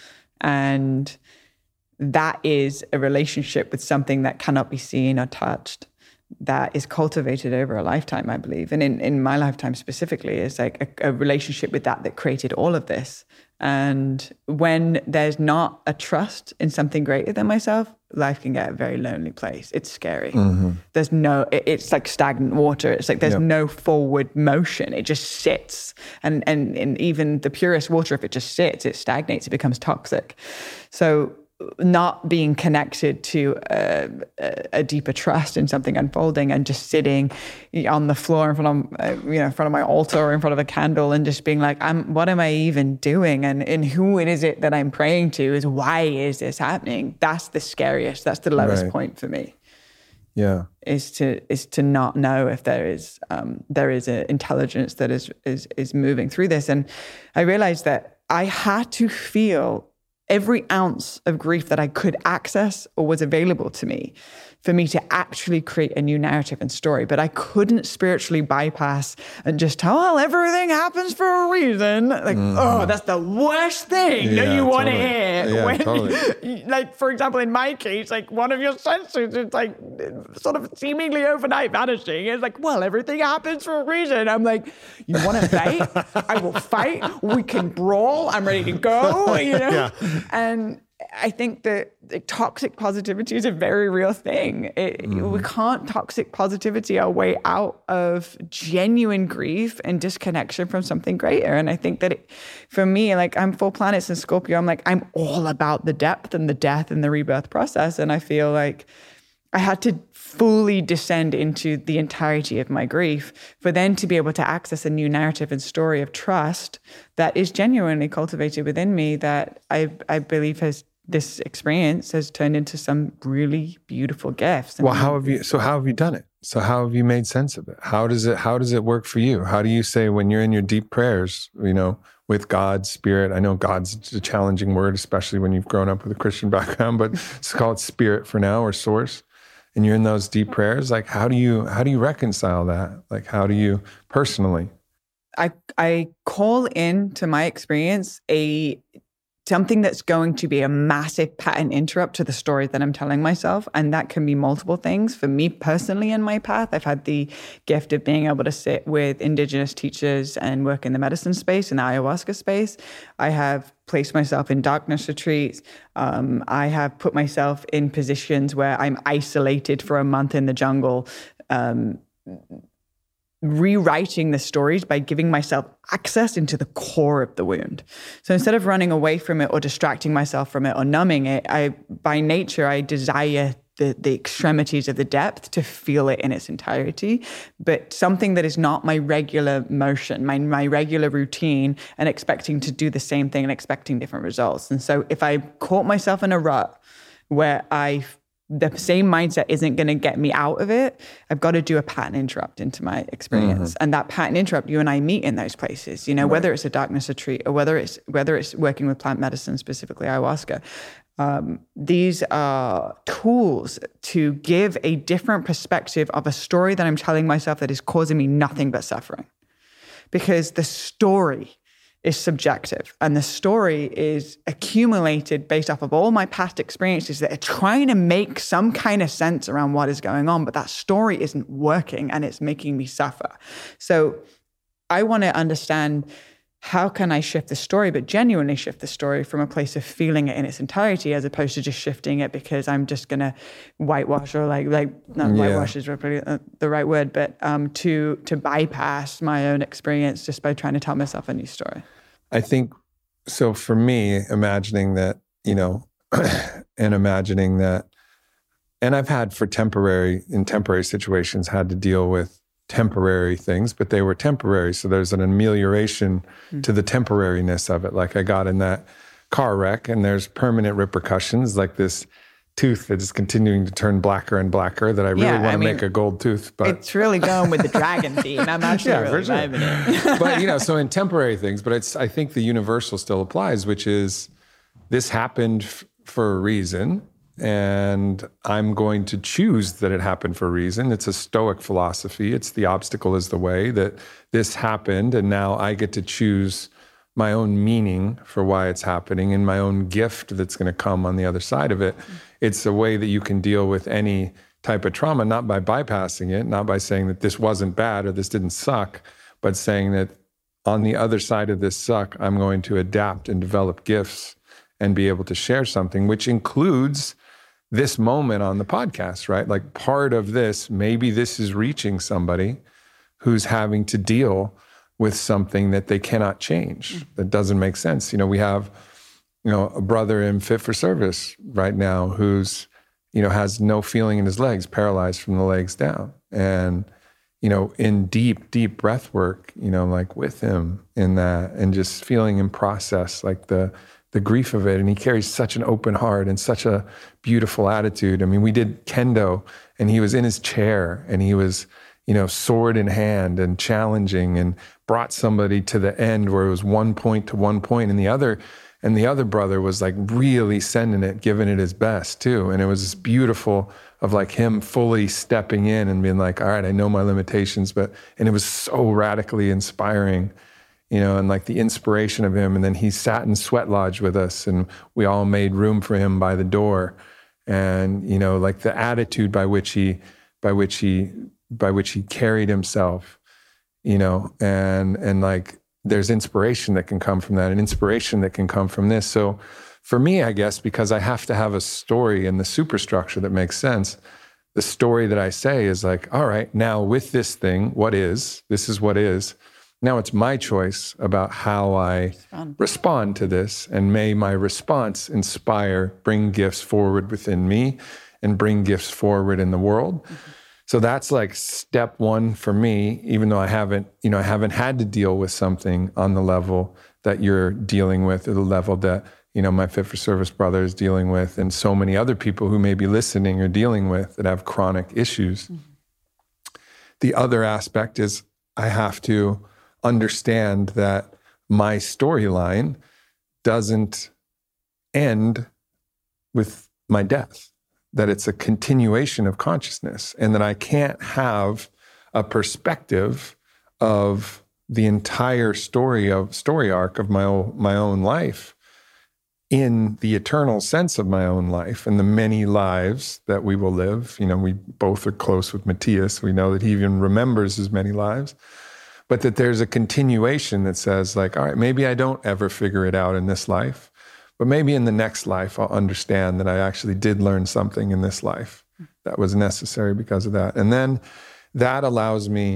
And that is a relationship with something that cannot be seen or touched, that is cultivated over a lifetime, I believe. And in my lifetime specifically, is like a relationship with that created all of this. And when there's not a trust in something greater than myself, life can get a very lonely place. It's scary. Mm-hmm. There's it's like stagnant water. It's like there's no forward motion. It just sits. And even the purest water, if it just sits, it stagnates, it becomes toxic. So not being connected to a deeper trust in something unfolding, and just sitting on the floor in front of my altar or in front of a candle and just being like, what am I even doing? And who it is it that I'm praying to? Is why is this happening? That's the scariest. That's the lowest point for me. Yeah, is to not know if there is an intelligence that is moving through this. And I realized that I had to feel every ounce of grief that I could access or was available to me for me to actually create a new narrative and story. But I couldn't spiritually bypass and just tell, well, everything happens for a reason. Like, oh, that's the worst thing that you want to hear. Yeah, when, totally. like, for example, in my case, like one of your senses is like sort of seemingly overnight vanishing. It's like, well, everything happens for a reason. I'm like, you want to fight? I will fight. We can brawl. I'm ready to go, Yeah. And I think that toxic positivity is a very real thing. We can't toxic positivity our way out of genuine grief and disconnection from something greater. And I think that for me, like, I'm full planets in Scorpio. I'm like, I'm all about the depth and the death and the rebirth process. And I feel like I had to fully descend into the entirety of my grief for then to be able to access a new narrative and story of trust that is genuinely cultivated within me, that I believe this experience has turned into some really beautiful gifts. Well, how have you done it? So how have you made sense of it? How does it work for you? How do you say, when you're in your deep prayers, with God, Spirit? I know God's a challenging word, especially when you've grown up with a Christian background, but it's called Spirit for now, or Source. And you're in those deep prayers. Like, how do you reconcile that? Like, how do you personally? I call into my experience something that's going to be a massive pattern interrupt to the story that I'm telling myself. And that can be multiple things. For me personally in my path, I've had the gift of being able to sit with Indigenous teachers and work in the medicine space, in the ayahuasca space. I have placed myself in darkness retreats. I have put myself in positions where I'm isolated for a month in the jungle, rewriting the stories by giving myself access into the core of the wound. So instead of running away from it or distracting myself from it or numbing it, by nature, I desire the extremities of the depth to feel it in its entirety, but something that is not my regular motion, my regular routine, and expecting to do the same thing and expecting different results. And so if I caught myself in a rut where the same mindset isn't going to get me out of it, I've got to do a pattern interrupt into my experience. And that pattern interrupt, you and I meet in those places, right. Whether it's a darkness retreat or whether it's working with plant medicine, specifically ayahuasca. These are tools to give a different perspective of a story that I'm telling myself that is causing me nothing but suffering. Because the story is subjective and the story is accumulated based off of all my past experiences that are trying to make some kind of sense around what is going on, but that story isn't working and it's making me suffer. So I want to understand, how can I shift the story, but genuinely shift the story from a place of feeling it in its entirety, as opposed to just shifting it because I'm just going to whitewash, or whitewash is really the right word, but to bypass my own experience just by trying to tell myself a new story. I think, so for me, imagining that, and I've had in temporary situations, had to deal with temporary things, but they were temporary. So there's an amelioration to the temporariness of it. Like I got in that car wreck and there's permanent repercussions, like this tooth that is continuing to turn blacker and blacker that I really want to make a gold tooth. But it's really going with the dragon theme. I'm actually really vibing it. But, so in temporary things, but I think the universal still applies, which is this happened for a reason. And I'm going to choose that it happened for a reason. It's a Stoic philosophy. It's the obstacle is the way, that this happened. And now I get to choose my own meaning for why it's happening and my own gift that's going to come on the other side of it. It's a way that you can deal with any type of trauma, not by bypassing it, not by saying that this wasn't bad or this didn't suck, but saying that on the other side of this suck, I'm going to adapt and develop gifts and be able to share something, which includes this moment on the podcast, right? Like part of this, maybe this is reaching somebody who's having to deal with something that they cannot change, that doesn't make sense. We have, a brother in Fit for Service right now who's, has no feeling in his legs, paralyzed from the legs down. And, in deep, deep breath work, like with him in that, and just feeling in process, like the grief of it. And he carries such an open heart and such a beautiful attitude. I mean, we did kendo and he was in his chair and he was, sword in hand and challenging, and brought somebody to the end where it was 1 point to 1 point. And the other brother was like really sending it, giving it his best too. And it was just beautiful of like him fully stepping in and being like, all right, I know my limitations, and it was so radically inspiring. And like the inspiration of him. And then he sat in Sweat Lodge with us and we all made room for him by the door. And, like the attitude by which he carried himself, and like there's inspiration that can come from that, and inspiration that can come from this. So for me, I guess, because I have to have a story and the superstructure that makes sense, the story that I say is like, all right, now with this thing, this is what is. Now it's my choice about how I respond to this, and may my response bring gifts forward within me and bring gifts forward in the world. Mm-hmm. So that's like step one for me, even though I haven't had to deal with something on the level that you're dealing with, or the level that, my Fit for Service brother is dealing with, and so many other people who may be listening or dealing with that have chronic issues. Mm-hmm. The other aspect is I have to understand that my storyline doesn't end with my death, that it's a continuation of consciousness, and that I can't have a perspective of the entire story arc of my own life in the eternal sense of my own life and the many lives that we will live. We both are close with Matthias. We know that he even remembers his many lives. But that there's a continuation that says like, all right, maybe I don't ever figure it out in this life, but maybe in the next life, I'll understand that I actually did learn something in this life that was necessary because of that. And then that allows me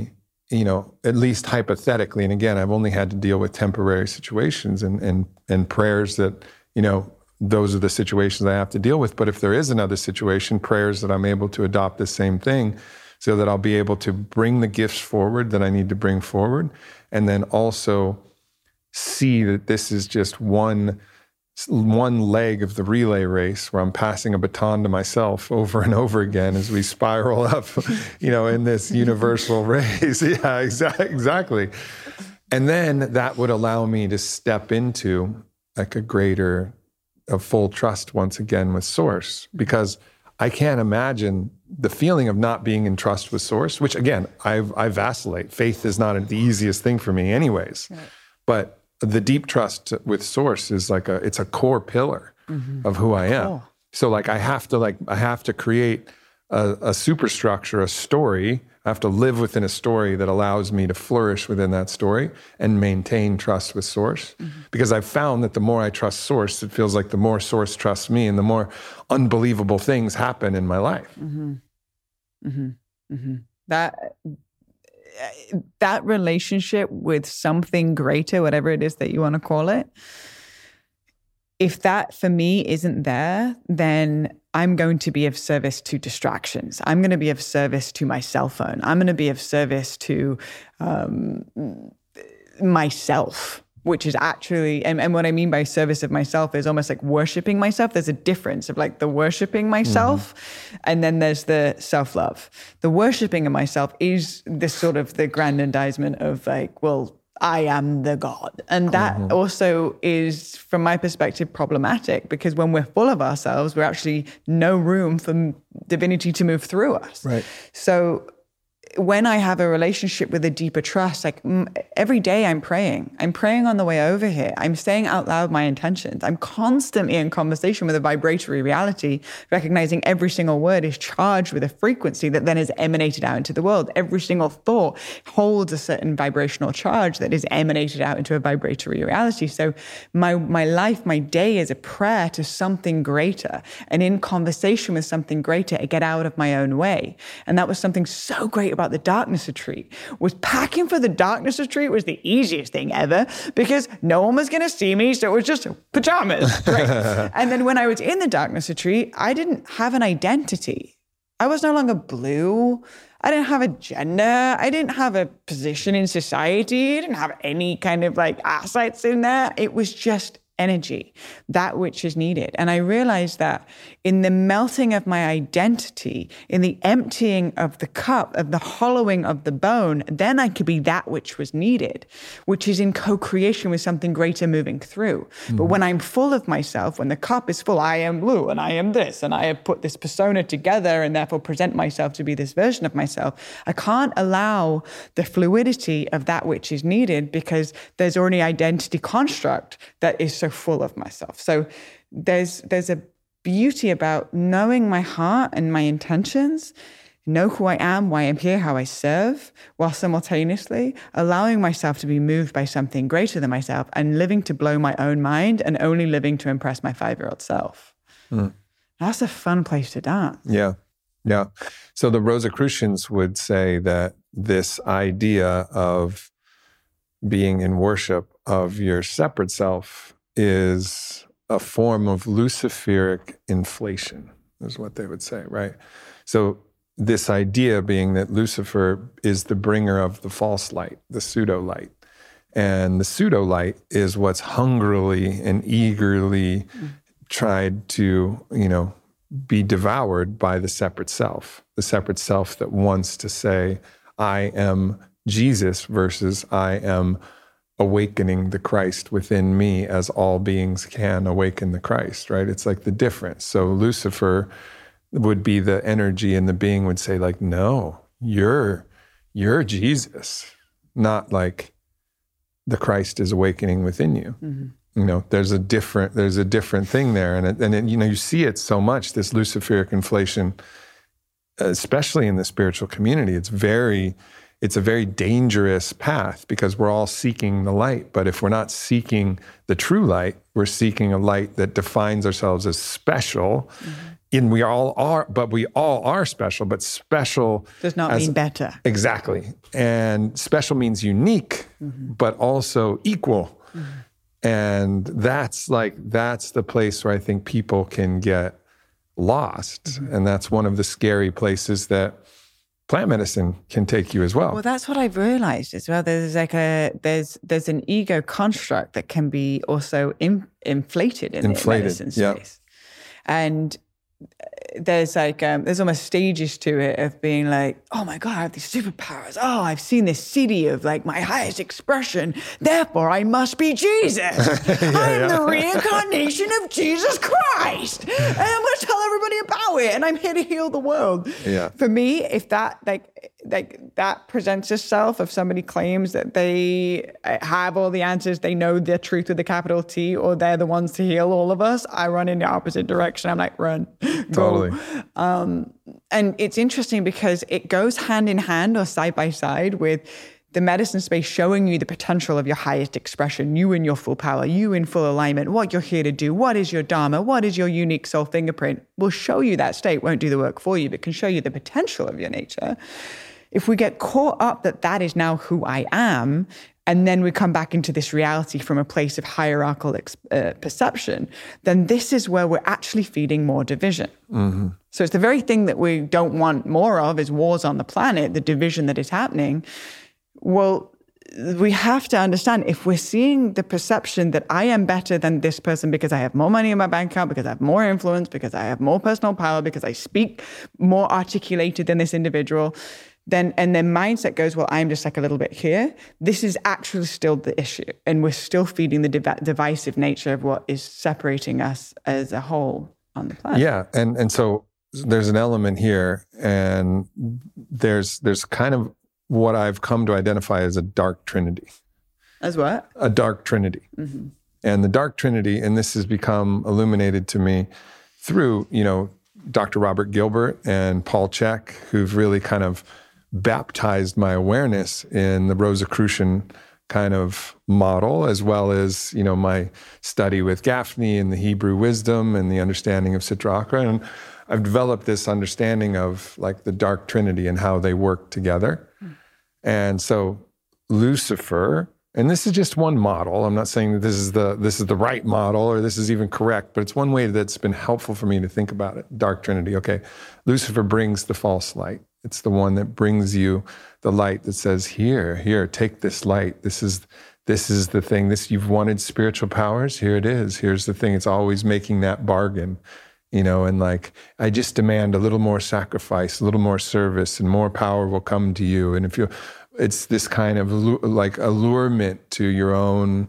at least hypothetically, and again, I've only had to deal with temporary situations and prayers that, those are the situations I have to deal with. But if there is another situation, prayers that I'm able to adopt the same thing so that I'll be able to bring the gifts forward that I need to bring forward. And then also see that this is just one leg of the relay race where I'm passing a baton to myself over and over again as we spiral up, in this universal race. Yeah, exactly. And then that would allow me to step into like a full trust once again with Source, because I can't imagine the feeling of not being in trust with Source, which again, I vacillate. Faith is not the easiest thing for me anyways, right. But the deep trust with Source is it's a core pillar of who I am. Cool. So I have to create a superstructure, a story. I have to live within a story that allows me to flourish within that story and maintain trust with Source. Because I've found that the more I trust Source, it feels like the more Source trusts me and the more unbelievable things happen in my life. That relationship with something greater, whatever it is that you want to call it, if that for me isn't there, then I'm going to be of service to distractions. I'm going to be of service to my cell phone. I'm going to be of service to myself, which is actually, and what I mean by service of myself is almost like worshiping myself. There's a difference of the worshiping myself, and then there's the self-love. The worshiping of myself is this sort of the grandizement of I am the God. And that also is, from my perspective, problematic, because when we're full of ourselves, we're actually no room for divinity to move through us. Right. So when I have a relationship with a deeper trust, every day I'm praying on the way over here. I'm saying out loud my intentions. I'm constantly in conversation with a vibratory reality, recognizing every single word is charged with a frequency that then is emanated out into the world. Every single thought holds a certain vibrational charge that is emanated out into a vibratory reality. So my life, my day is a prayer to something greater. And in conversation with something greater, I get out of my own way. And that was something so great about the darkness retreat. Was packing for the darkness retreat was the easiest thing ever, because no one was going to see me, so it was just pajamas. Great. And then when I was in the darkness retreat, I didn't have an identity. I was no longer blue. I didn't have a gender. I didn't have a position in society. I didn't have any kind of assets in there. It was just energy, that which is needed. And I realized that in the melting of my identity, in the emptying of the cup, of the hollowing of the bone, then I could be that which was needed, which is in co-creation with something greater moving through. But when I'm full of myself, when the cup is full, I am blue and I am this, and I have put this persona together and therefore present myself to be this version of myself, I can't allow the fluidity of that which is needed, because there's already identity construct that is so full of myself. So there's a beauty about knowing my heart and my intentions, know who I am, why I'm here, how I serve, while simultaneously allowing myself to be moved by something greater than myself and living to blow my own mind and only living to impress my 5-year-old self. That's a fun place to dance. Yeah. Yeah. So the Rosicrucians would say that this idea of being in worship of your separate self is a form of Luciferic inflation, is what they would say, right? So this idea being that Lucifer is the bringer of the false light, the pseudo-light. And the pseudo-light is what's hungrily and eagerly tried to, be devoured by the separate self that wants to say, I am Jesus versus I am awakening the Christ within me, as all beings can awaken the Christ, right? It's like the difference. So Lucifer would be the energy, and the being would say no, you're Jesus, not like the Christ is awakening within you. There's a different thing there. And you see it so much, this Luciferic inflation, especially in the spiritual community. It's a very dangerous path, because we're all seeking the light. But if we're not seeking the true light, we're seeking a light that defines ourselves as special And we all are special, but special does not mean better. Exactly. And special means unique, but also equal. And that's the place where I think people can get lost. And that's one of the scary places that plant medicine can take you as well. Well, that's what I've realized as well. There's like there's an ego construct that can be also inflated in the medicine space. And there's there's almost stages to it of being like, oh my God, I have these superpowers. Oh, I've seen this CD of like my highest expression. Therefore, I must be Jesus. I'm the reincarnation of Jesus Christ. And I'm going to tell everybody about it. And I'm here to heal the world. Yeah. For me, if that that presents itself, if somebody claims that they have all the answers, they know the truth with a capital T, or they're the ones to heal all of us, I run in the opposite direction. I'm like, run. Totally. And it's interesting because it goes hand in hand or side by side with the medicine space showing you the potential of your highest expression, you in your full power, you in full alignment, what you're here to do, what is your dharma, what is your unique soul fingerprint, will show you that state, won't do the work for you, but can show you the potential of your nature. If we get caught up that is now who I am, and then we come back into this reality from a place of hierarchical perception, then this is where we're actually feeding more division. Mm-hmm. So it's the very thing that we don't want more of is wars on the planet, the division that is happening. Well, we have to understand if we're seeing the perception that I am better than this person because I have more money in my bank account, because I have more influence, because I have more personal power, because I speak more articulated than this individual, then mindset goes, well, I'm just like a little bit here. This is actually still the issue. And we're still feeding the divisive nature of what is separating us as a whole on the planet. Yeah. And so there's an element here, and there's kind of what I've come to identify as a dark trinity. As what? A dark trinity. Mm-hmm. And the dark trinity, and this has become illuminated to me through, Dr. Robert Gilbert and Paul Chek, who've really kind of baptized my awareness in the Rosicrucian kind of model, as well as, my study with Gaffney and the Hebrew wisdom and the understanding of Sitra Achra. And I've developed this understanding of like the dark trinity and how they work together. And so Lucifer, and this is just one model. I'm not saying that this is the right model or this is even correct, but it's one way that's been helpful for me to think about it. Dark Trinity. Okay. Lucifer brings the false light. It's the one that brings you the light that says, here, take this light. This is the thing. You've wanted spiritual powers. Here it is. Here's the thing. It's always making that bargain, and like, I just demand a little more sacrifice, a little more service, and more power will come to you. And it's this kind of like allurement to your own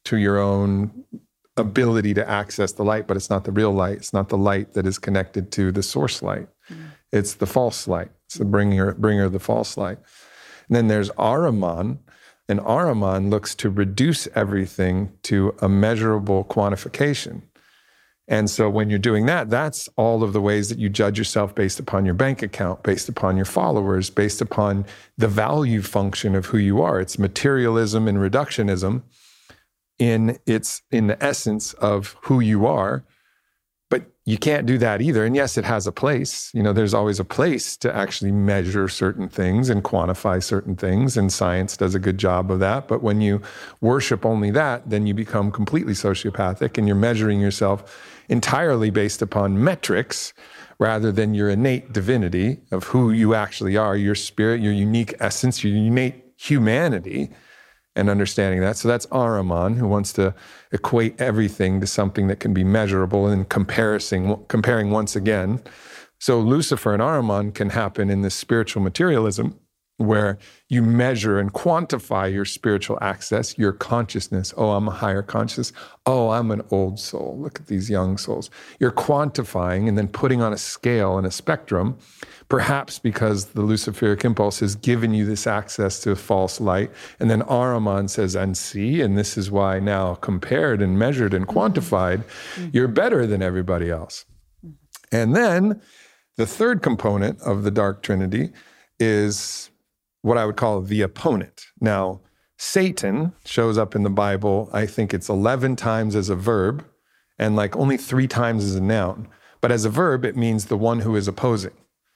ability to access the light, but it's not the real light. It's not the light that is connected to the source light. Mm-hmm. It's the false light. It's the bringer of the false light. And then there's Ahriman, and Ahriman looks to reduce everything to a measurable quantification. And so when you're doing that, that's all of the ways that you judge yourself based upon your bank account, based upon your followers, based upon the value function of who you are. It's materialism and reductionism in the essence of who you are. But you can't do that either. And yes, it has a place. There's always a place to actually measure certain things and quantify certain things. And science does a good job of that. But when you worship only that, then you become completely sociopathic and you're measuring yourself entirely based upon metrics rather than your innate divinity of who you actually are, your spirit, your unique essence, your innate humanity, and understanding that. So that's Ahriman, who wants to equate everything to something that can be measurable and comparing once again. So Lucifer and Ahriman can happen in this spiritual materialism where you measure and quantify your spiritual access, your consciousness. Oh, I'm a higher consciousness. Oh, I'm an old soul. Look at these young souls. You're quantifying and then putting on a scale and a spectrum, perhaps because the Luciferic impulse has given you this access to a false light. And then Ahriman says, and see, and this is why now compared and measured and quantified, you're better than everybody else. And then the third component of the Dark Trinity is what I would call the opponent. Now, Satan shows up in the Bible, I think it's 11 times as a verb and like only 3 times as a noun. But as a verb, it means the one who is opposing.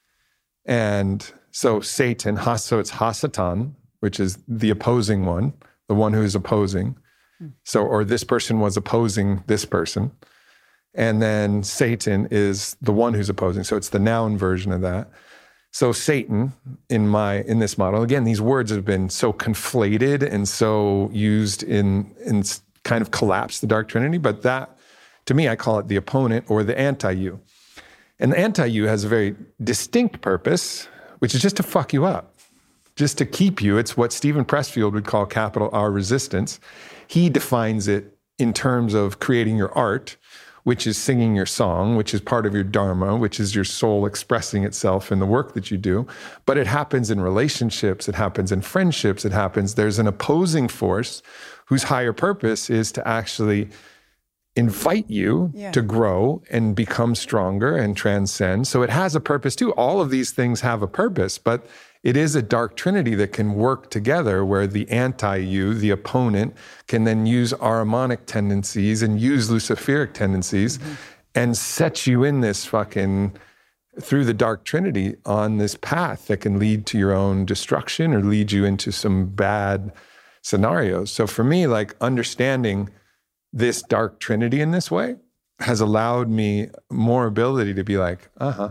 And so Satan, so it's Hasatan, which is the opposing one, the one who is opposing. So, or this person was opposing this person. And then Satan is the one who's opposing. So it's the noun version of that. So Satan, in this model, again, these words have been so conflated and so used in kind of collapse the dark trinity. But that, to me, I call it the opponent or the anti-you. And the anti-you has a very distinct purpose, which is just to fuck you up, just to keep you. It's what Stephen Pressfield would call capital R resistance. He defines it in terms of creating your art, which is singing your song, which is part of your dharma, which is your soul expressing itself in the work that you do. But it happens in relationships, it happens in friendships, there's an opposing force whose higher purpose is to actually invite you to grow and become stronger and transcend. So it has a purpose too. All of these things have a purpose, but it is a dark trinity that can work together where the anti-you, the opponent, can then use Ahrimanic tendencies and use Luciferic tendencies and set you in this through the dark trinity on this path that can lead to your own destruction or lead you into some bad scenarios. So for me, like understanding this dark trinity in this way has allowed me more ability to be like,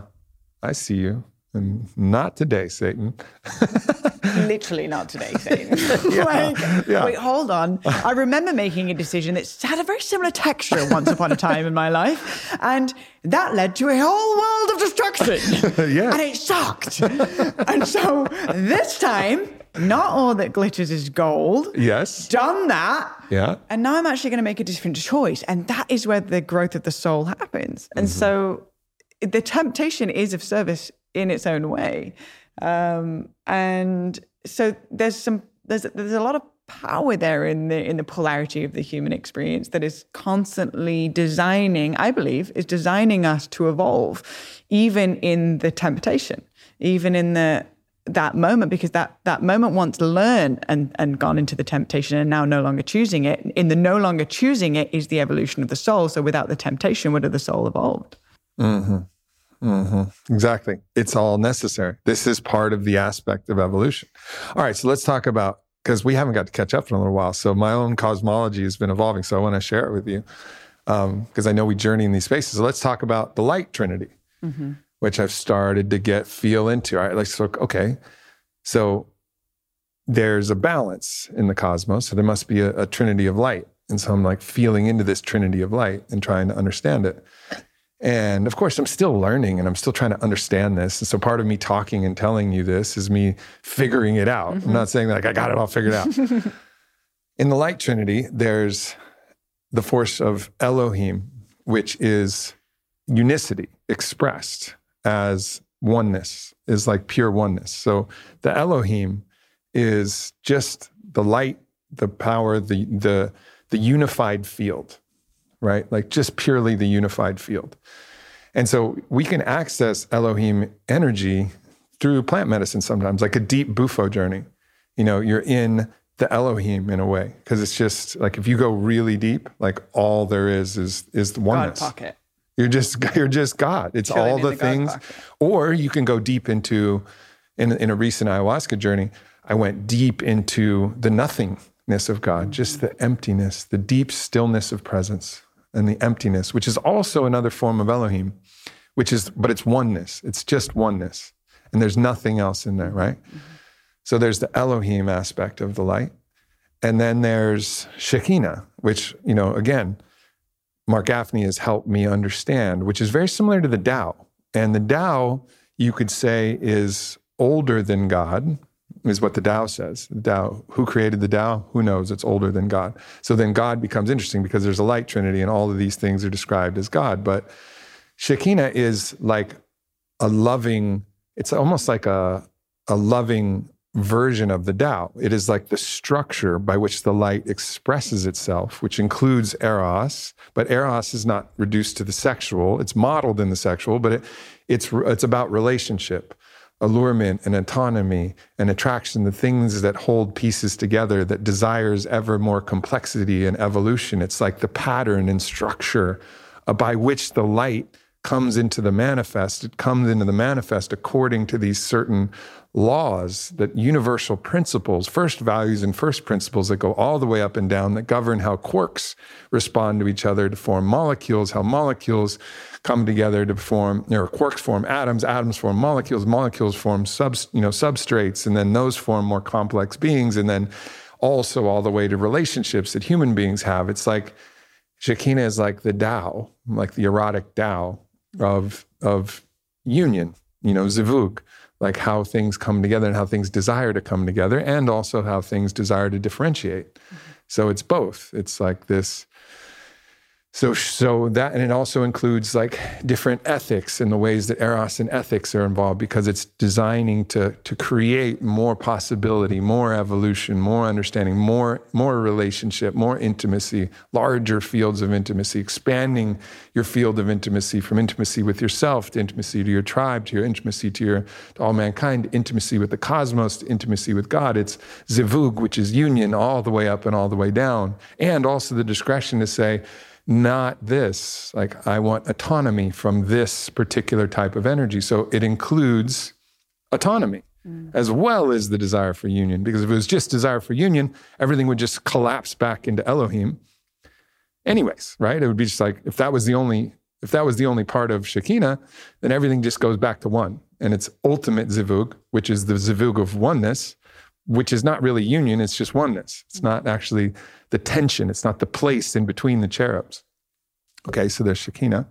I see you. And not today, Satan. Literally not today, Satan. Wait, hold on. I remember making a decision that had a very similar texture once upon a time in my life. And that led to a whole world of destruction. And it sucked. And so this time, not all that glitters is gold. Yes. Done that. Yeah. And now I'm actually going to make a different choice. And that is where the growth of the soul happens. And so the temptation is of service in its own way. And so there's a lot of power there in the polarity of the human experience that is constantly designing us to evolve, even in the temptation, even in that moment, because that moment once learned and gone into the temptation and now no longer choosing it. In the no longer choosing it is the evolution of the soul. So without the temptation, would have the soul evolved? Exactly. It's all necessary. This is part of the aspect of evolution. All right, so let's talk about, because we haven't got to catch up in a little while. So my own cosmology has been evolving. So I want to share it with you because I know we journey in these spaces. So let's talk about the light trinity, which I've started to feel into. All right, let's look, okay. So there's a balance in the cosmos. So there must be a trinity of light. And so I'm like feeling into this trinity of light and trying to understand it. And of course, I'm still learning and I'm still trying to understand this. And so part of me talking and telling you this is me figuring it out. I'm not saying that I got it all figured out. In the light trinity, there's the force of Elohim, which is unicity expressed as oneness, is like pure oneness. So the Elohim is just the light, the power, the unified field. Right? Like just purely the unified field. And so we can access Elohim energy through plant medicine sometimes, like a deep Bufo journey. You're in the Elohim in a way, because it's just like if you go really deep, like all there is the oneness. God pocket. You're just God. It's chilling all the things. Or you can go deep into, in a recent ayahuasca journey, I went deep into the nothingness of God, just the emptiness, the deep stillness of presence. And the emptiness, which is also another form of Elohim, but it's oneness. It's just oneness. And there's nothing else in there, right? So there's the Elohim aspect of the light. And then there's Shekinah, which, again, Mark Gaffney has helped me understand, which is very similar to the Tao. And the Tao, you could say, is older than God, is what the Tao says. The Tao, who created the Tao? Who knows? It's older than God. So then God becomes interesting because there's a light trinity and all of these things are described as God. But Shekinah is like a loving, it's almost like a loving version of the Tao. It is like the structure by which the light expresses itself, which includes Eros, but Eros is not reduced to the sexual. It's modeled in the sexual, but it's about relationship. Allurement and autonomy and attraction, the things that hold pieces together, that desires ever more complexity and evolution. It's like the pattern and structure by which the light comes into the manifest, it comes into the manifest according to these certain laws, that universal principles, first values and first principles that go all the way up and down, that govern how quarks respond to each other to form molecules, how molecules come together to form, quarks form atoms, atoms form molecules, molecules form substrates, and then those form more complex beings, and then also all the way to relationships that human beings have. It's like Shekinah is like the Tao, like the erotic Tao of union, zivug, like how things come together and how things desire to come together, and also how things desire to differentiate. Mm-hmm. So it's both. It's like this. So that, and it also includes like different ethics and the ways that eros and ethics are involved, because it's designing to create more possibility, more evolution, more understanding, more relationship, more intimacy, larger fields of intimacy, expanding your field of intimacy from intimacy with yourself to intimacy to your tribe, to your intimacy to all mankind, intimacy with the cosmos, to intimacy with God. It's zivug, which is union, all the way up and all the way down. And also the discretion to say, not this, like I want autonomy from this particular type of energy. So it includes autonomy as well as the desire for union. Because if it was just desire for union, everything would just collapse back into Elohim anyways, right? It would be just like, if that was the only part of Shekinah, then everything just goes back to one. And it's ultimate zivug, which is the zivug of oneness, which is not really union, it's just oneness. It's not actually the tension, it's not the place in between the cherubs. Okay, so there's Shekinah.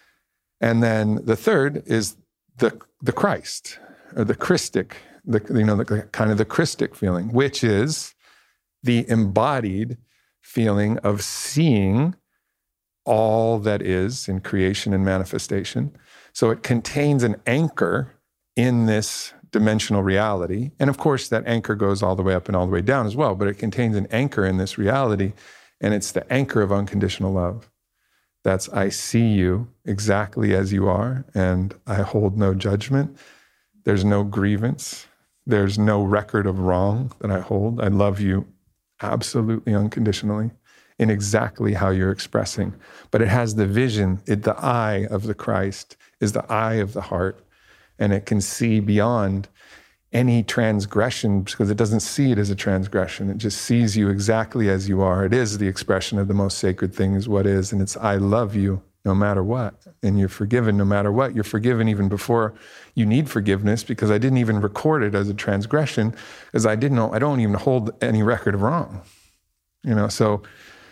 And then the third is the Christ, or the Christic, the kind of the Christic feeling, which is the embodied feeling of seeing all that is in creation and manifestation. So it contains an anchor in this dimensional reality. And of course, that anchor goes all the way up and all the way down as well, but it contains an anchor in this reality, and it's the anchor of unconditional love. That's, I see you exactly as you are, and I hold no judgment. There's no grievance. There's no record of wrong that I hold. I love you absolutely unconditionally in exactly how you're expressing. But it has the vision, the eye of the Christ is the eye of the heart. And it can see beyond any transgression, because it doesn't see it as a transgression. It just sees you exactly as you are. It is the expression of the most sacred thing is what is. And it's, I love you no matter what. And you're forgiven no matter what. You're forgiven even before you need forgiveness, because I didn't even record it as a transgression, as I don't even hold any record of wrong. So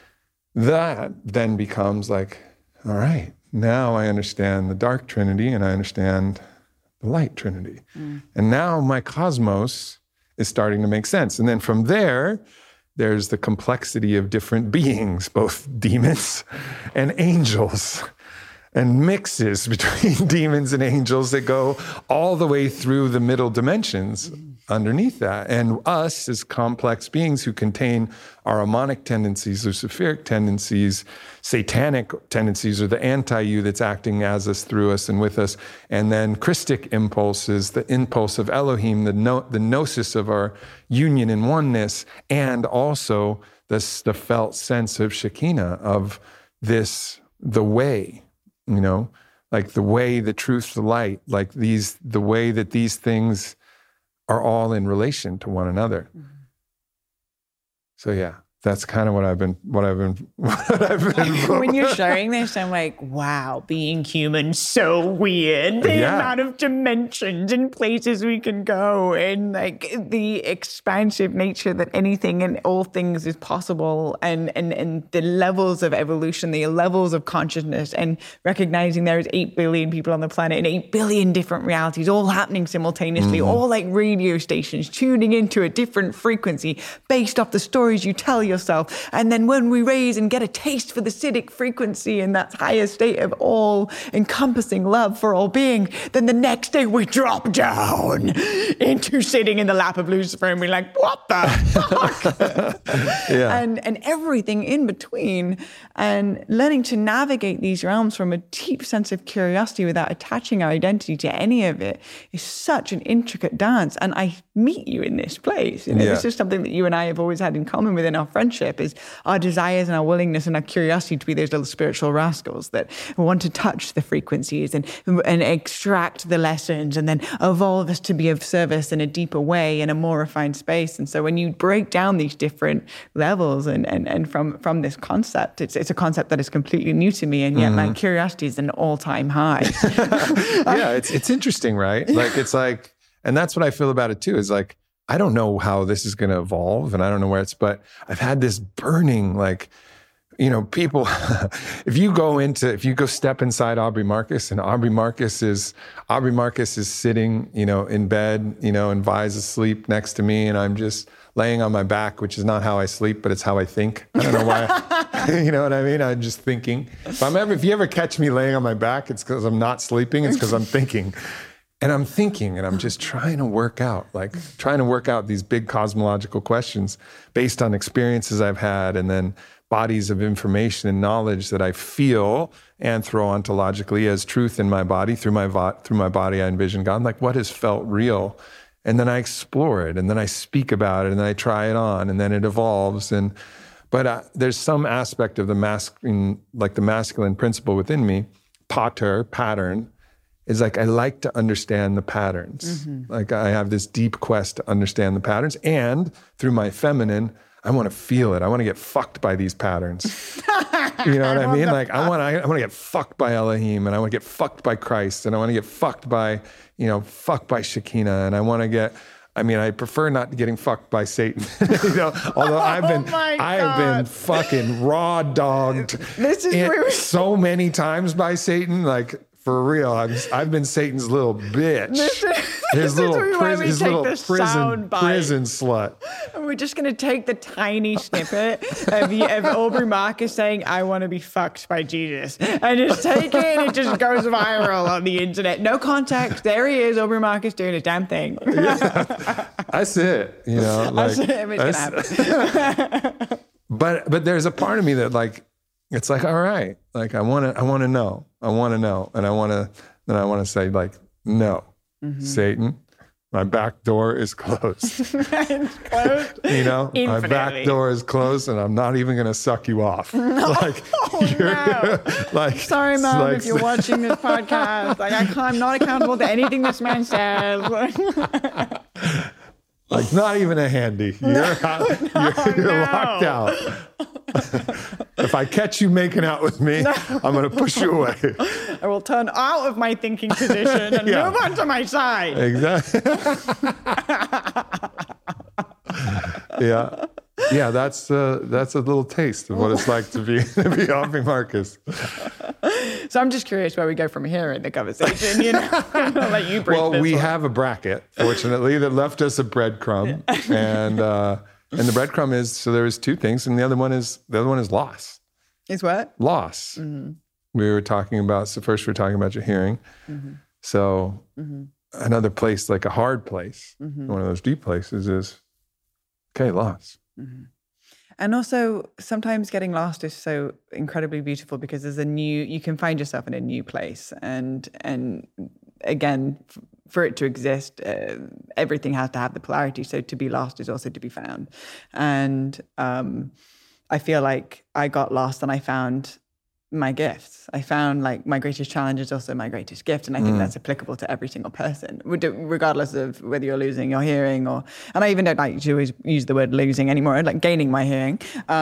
that then becomes like, all right, now I understand the dark Trinity and I understand the light Trinity. And now my cosmos is starting to make sense. And then from there's the complexity of different beings, both demons and angels, and mixes between demons and angels that go all the way through the middle dimensions underneath that. And us as complex beings who contain Ahrimanic tendencies, Luciferic tendencies, satanic tendencies, or the anti-you that's acting as us, through us, and with us. And then Christic impulses, the impulse of Elohim, the gnosis of our union and oneness, and also the felt sense of Shekinah, of this, the way, like the way, the truth, the light, like the way that these things are all in relation to one another. So yeah, that's kind of what I've been. When you're sharing this, I'm like, wow, being human, so weird. The amount of dimensions and places we can go, and like the expansive nature that anything and all things is possible, and the levels of evolution, the levels of consciousness, and recognizing there is 8 billion people on the planet and 8 billion different realities all happening simultaneously, all like radio stations tuning into a different frequency based off the stories you tell yourself. And then when we raise and get a taste for the Siddhic frequency and that higher state of all-encompassing love for all being, then the next day we drop down into sitting in the lap of Lucifer and we're like, what the fuck? And everything in between, and learning to navigate these realms from a deep sense of curiosity without attaching our identity to any of it is such an intricate dance. And I meet you in this place. This is something that you and I have always had in common within our friendship. friendship is our desires and our willingness and our curiosity to be those little spiritual rascals that want to touch the frequencies and extract the lessons and then evolve us to be of service in a deeper way, in a more refined space. And so when you break down these different levels and from this concept, it's a concept that is completely new to me, and yet my curiosity is an all-time high. Yeah, it's interesting, right? Like, it's like, and that's what I feel about it too, is like, I don't know how this is going to evolve, and I don't know where but I've had this burning, like, people, if you go step inside Aubrey Marcus, and Aubrey Marcus is sitting, in bed, and Vi's asleep next to me, and I'm just laying on my back, which is not how I sleep, but it's how I think. I don't know why. You know what I mean? I'm just thinking. If you ever catch me laying on my back, it's because I'm not sleeping. It's because I'm thinking. And I'm thinking, and I'm just trying to work out these big cosmological questions based on experiences I've had, and then bodies of information and knowledge that I feel anthro-ontologically as truth in my body. Through my body, I envision God. Like, what has felt real? And then I explore it, and then I speak about it, and then I try it on, and then it evolves. But there's some aspect of the masculine principle within me, pattern, is like, I like to understand the patterns. Like, I have this deep quest to understand the patterns. And through my feminine, I want to feel it. I want to get fucked by these patterns. You know what I mean? Like, I want to get fucked by Elohim, and I want to get fucked by Christ, and I want to get fucked by, fucked by Shekinah. And I prefer not getting fucked by Satan. Although I have been fucking raw dogged so many times by Satan. Like, for real, I've been Satan's little bitch. His little prison slut. And we're just going to take the tiny snippet of Aubrey Marcus saying, "I want to be fucked by Jesus," and just take it, and it just goes viral on the internet. No context. There he is, Aubrey Marcus doing his damn thing. Yeah, that's it. That's it. It's going to happen. But there's a part of me that, like, it's like, all right, like, I want to know, and I want to say, like, no, Satan, my back door is closed. It's closed. Infinitely. My back door is closed, and I'm not even going to suck you off. No. Like, no. Like, sorry, Mom, if you're watching this podcast. Like, I'm not accountable to anything this man says. Like, not even a handy. You're locked out. If I catch you making out with me, I'm going to push you away. I will turn out of my thinking position and move on to my side. Exactly. Yeah, that's a little taste of what it's like to be Aubrey Marcus. So I'm just curious where we go from here in the conversation. I'll let you bring Well, we have a bracket, fortunately, that left us a breadcrumb, and the breadcrumb is, so there was two things, and the other one is loss. Is what? Loss. Mm-hmm. We were talking about. So first, we were talking about your hearing. Mm-hmm. So another place, like a hard place, one of those deep places, is loss. Mm-hmm. And also, sometimes getting lost is so incredibly beautiful because you can find yourself in a new place. And again, for it to exist, everything has to have the polarity. So to be lost is also to be found. And I feel like I got lost and I found my gifts. I found, like, my greatest challenge is also my greatest gift. And I think that's applicable to every single person, regardless of whether you're losing your hearing and I even don't like to always use the word losing anymore, like gaining my hearing.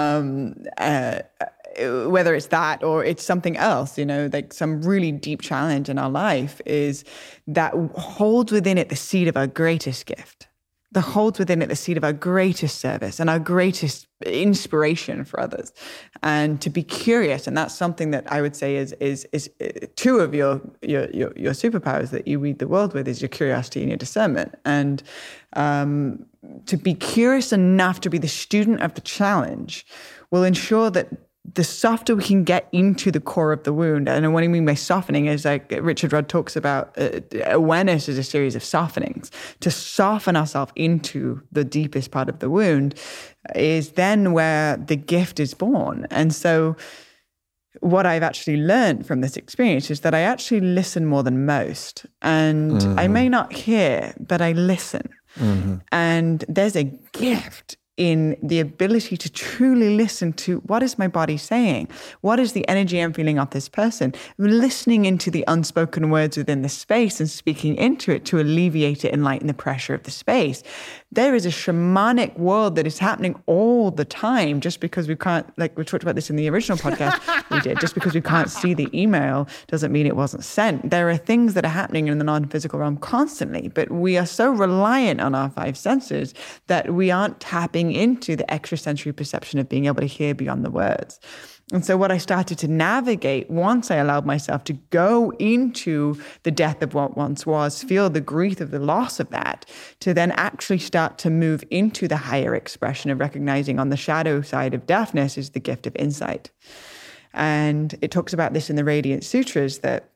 Whether it's that or it's something else, like some really deep challenge in our life is that holds within it the seed of our greatest gift. That holds within it the seed of our greatest service and our greatest inspiration for others. And to be curious, and that's something that I would say is two of your superpowers that you read the world with, is your curiosity and your discernment. And to be curious enough to be the student of the challenge will ensure that the softer we can get into the core of the wound. And what I mean by softening is, like Richard Rudd talks about, awareness is a series of softenings. To soften ourselves into the deepest part of the wound is then where the gift is born. And so what I've actually learned from this experience is that I actually listen more than most. And I may not hear, but I listen. And there's a gift in the ability to truly listen to what is my body saying? What is the energy I'm feeling off this person? Listening into the unspoken words within the space and speaking into it to alleviate it and lighten the pressure of the space. There is a shamanic world that is happening all the time. Just because we can't, like we talked about this in the original podcast we did, just because we can't see the email doesn't mean it wasn't sent. There are things that are happening in the non-physical realm constantly, but we are so reliant on our five senses that we aren't tapping into the extrasensory perception of being able to hear beyond the words. And so what I started to navigate once I allowed myself to go into the death of what once was, feel the grief of the loss of that, to then actually start to move into the higher expression of recognizing on the shadow side of deafness is the gift of insight. And it talks about this in the Radiant Sutras that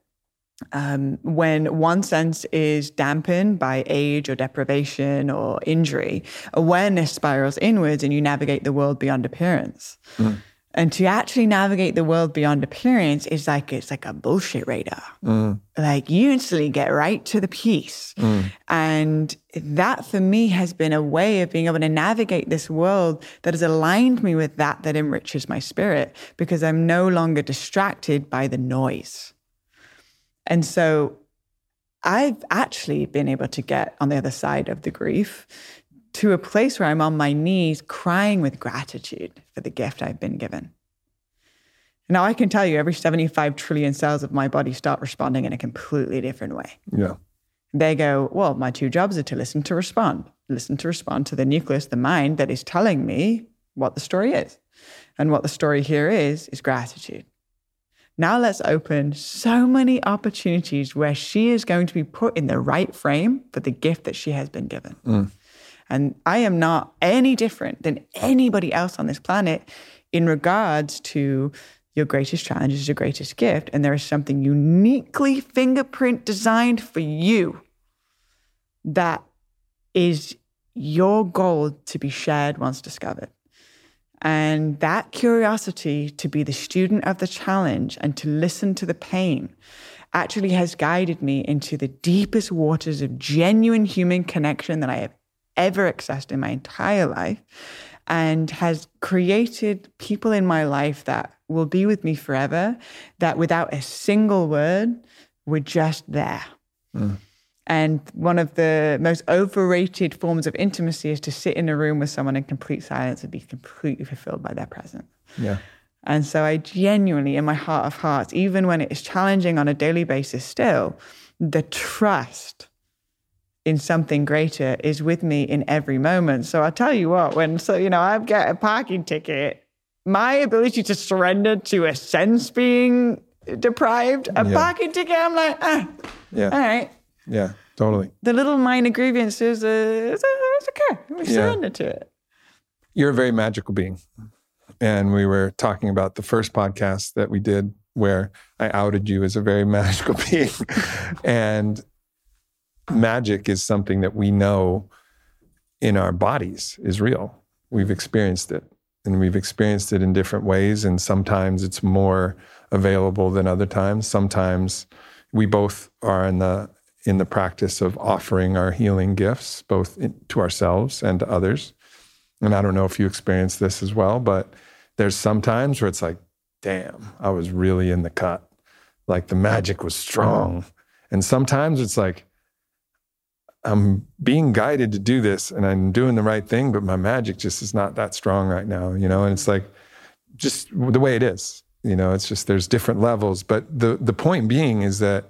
when one sense is dampened by age or deprivation or injury, awareness spirals inwards and you navigate the world beyond appearance. And to actually navigate the world beyond appearance is like, it's like a bullshit radar. Like you instantly get right to the piece. And that for me has been a way of being able to navigate this world that has aligned me with that enriches my spirit, because I'm no longer distracted by the noise. And so I've actually been able to get on the other side of the grief to a place where I'm on my knees crying with gratitude for the gift I've been given. Now, I can tell you every 75 trillion cells of my body start responding in a completely different way. Yeah. They go, well, my two jobs are to listen to respond to the nucleus, the mind that is telling me what the story is. And what the story here is gratitude. Now let's open so many opportunities where she is going to be put in the right frame for the gift that she has been given. And I am not any different than anybody else on this planet in regards to your greatest challenge is your greatest gift. And there is something uniquely fingerprint designed for you that is your goal to be shared once discovered. And that curiosity to be the student of the challenge and to listen to the pain actually has guided me into the deepest waters of genuine human connection that I have ever accessed in my entire life, and has created people in my life that will be with me forever, that without a single word were just there. And one of the most overrated forms of intimacy is to sit in a room with someone in complete silence and be completely fulfilled by their presence. Yeah. And so I genuinely, in my heart of hearts, even when it is challenging on a daily basis still, the trust in something greater is with me in every moment. So I'll tell you what, I get a parking ticket, my ability to surrender to a sense being deprived, parking ticket, I'm like, all right. Yeah, totally. The little minor grievances, it's okay. We surrender to it. You're a very magical being. And we were talking about the first podcast that we did where I outed you as a very magical being. And magic is something that we know in our bodies is real. We've experienced it. And we've experienced it in different ways. And sometimes it's more available than other times. Sometimes we both are in the practice of offering our healing gifts, both to ourselves and to others. And I don't know if you experience this as well, but there's some times where it's like, damn, I was really in the cut. Like the magic was strong. And sometimes it's like, I'm being guided to do this and I'm doing the right thing, but my magic just is not that strong right now, and it's like just the way it is, it's just, there's different levels. But the point being is that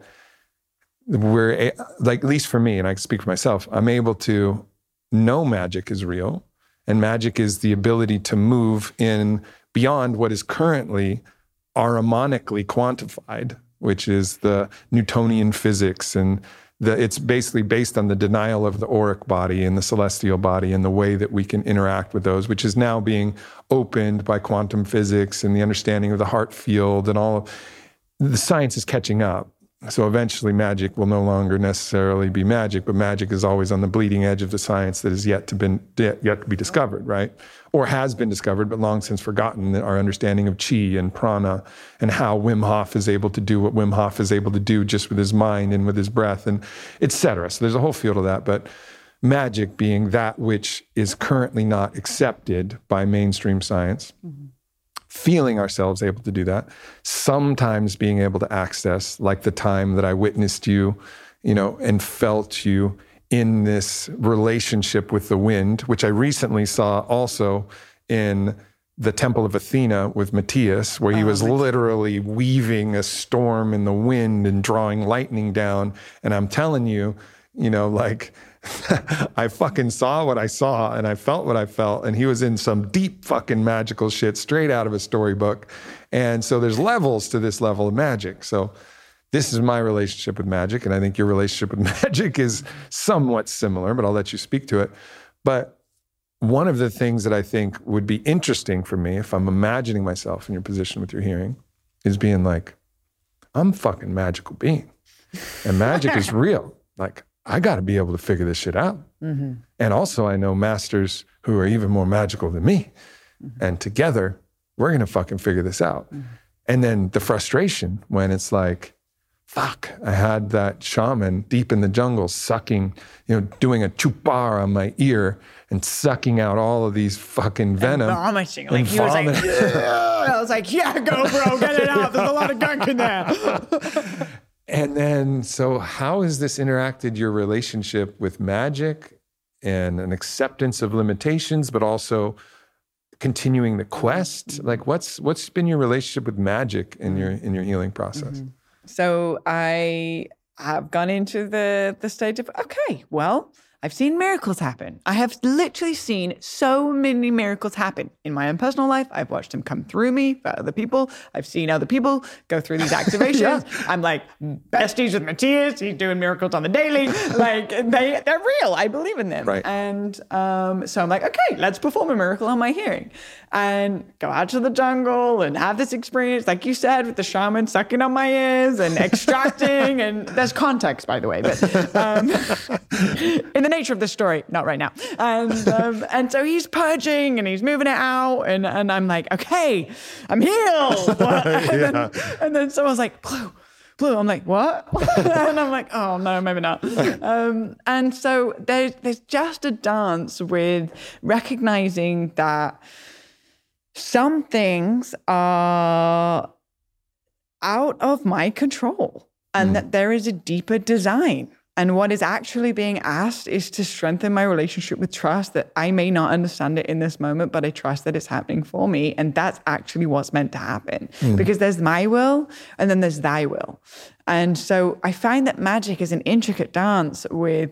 we're like, at least for me, and I can speak for myself, I'm able to know magic is real, and magic is the ability to move in beyond what is currently aromatically quantified, which is the Newtonian physics, and it's basically based on the denial of the auric body and the celestial body and the way that we can interact with those, which is now being opened by quantum physics and the understanding of the heart field, and all the science is catching up. So eventually magic will no longer necessarily be magic, but magic is always on the bleeding edge of the science that is yet to be discovered, right? Or has been discovered, but long since forgotten, our understanding of chi and prana and how Wim Hof is able to do what Wim Hof is able to do just with his mind and with his breath and et cetera. So there's a whole field of that. But magic being that which is currently not accepted by mainstream science, feeling ourselves able to do that, sometimes being able to access, like the time that I witnessed you, and felt you in this relationship with the wind, which I recently saw also in the Temple of Athena with Matthias, where he was literally weaving a storm in the wind and drawing lightning down. And I'm telling you, like I fucking saw what I saw and I felt what I felt. And he was in some deep fucking magical shit straight out of a storybook. And so there's levels to this level of magic. So this is my relationship with magic. And I think your relationship with magic is somewhat similar, but I'll let you speak to it. But one of the things that I think would be interesting for me, if I'm imagining myself in your position with your hearing, is being like, I'm a fucking magical being. And magic is real. Like, I got to be able to figure this shit out. Mm-hmm. And also I know masters who are even more magical than me. Mm-hmm. And together, we're going to fucking figure this out. Mm-hmm. And then the frustration when it's like, fuck, I had that shaman deep in the jungle sucking, doing a chupar on my ear and sucking out all of these fucking venom. And vomiting. Like he was like, yeah. I was like, yeah, go bro, get it out. There's a lot of gunk in there. And then, so how has this interacted your relationship with magic and an acceptance of limitations, but also continuing the quest? Like what's been your relationship with magic in your healing process? Mm-hmm. So I have gone into the stage of, okay, well, I've seen miracles happen. I have literally seen so many miracles happen in my own personal life. I've watched them come through me for other people. I've seen other people go through these activations. Yeah. I'm like besties with Matthias. He's doing miracles on the daily. Like they're real. I believe in them. Right. And so I'm like, okay, let's perform a miracle on my hearing and go out to the jungle and have this experience, like you said, with the shaman sucking on my ears and extracting. And there's context, by the way, but in the nature of the story, not right now. And so he's purging and he's moving it out, and I'm like, okay, I'm healed. and then someone's like, Blue. I'm like, what? And I'm like, oh no, maybe not. And so there's just a dance with recognizing that some things are out of my control and that there is a deeper design. And what is actually being asked is to strengthen my relationship with trust that I may not understand it in this moment, but I trust that it's happening for me. And that's actually what's meant to happen. Because there's my will and then there's thy will. And so I find that magic is an intricate dance with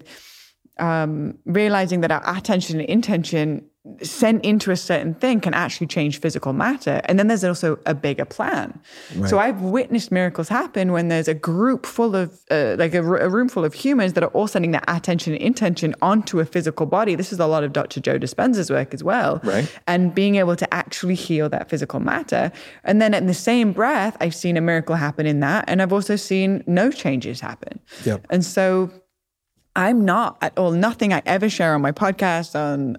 realizing that our attention and intention sent into a certain thing can actually change physical matter. And then there's also a bigger plan. Right. So I've witnessed miracles happen when there's a group full of, a room full of humans that are all sending their attention and intention onto a physical body. This is a lot of Dr. Joe Dispenza's work as well. Right. And being able to actually heal that physical matter. And then in the same breath, I've seen a miracle happen in that. And I've also seen no changes happen. Yep. And so I'm not at all, nothing I ever share on my podcast,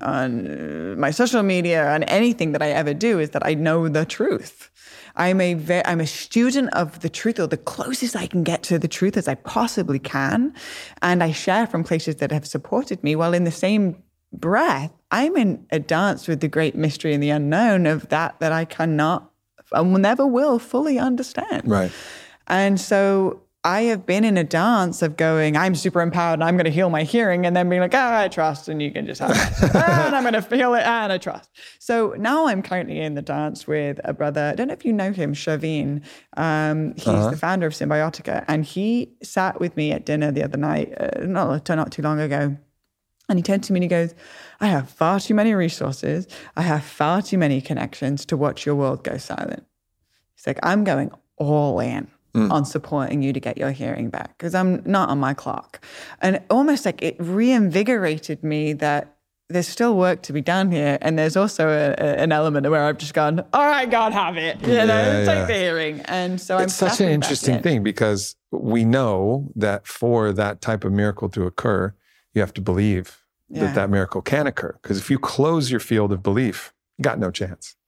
on my social media, on anything that I ever do is that I know the truth. I'm a student of the truth, or the closest I can get to the truth as I possibly can. And I share from places that have supported me, while in the same breath, I'm in a dance with the great mystery and the unknown of that I cannot, and never will fully understand. Right. And so I have been in a dance of going, I'm super empowered and I'm going to heal my hearing, and then being like, I trust, and you can just have it. And I'm going to feel it, and I trust. So now I'm currently in the dance with a brother. I don't know if you know him, Shaveen. He's the founder of Symbiotica, and he sat with me at dinner the other night, not too long ago. And he turned to me and he goes, I have far too many resources. I have far too many connections to watch your world go silent. He's like, I'm going all in on supporting you to get your hearing back because I'm not on my clock. And almost like it reinvigorated me that there's still work to be done here. And there's also an element where I've just gone, all right, God, have it. Take the hearing. And so it's such an interesting thing, because we know that for that type of miracle to occur, you have to believe that miracle can occur. Because if you close your field of belief, you got no chance.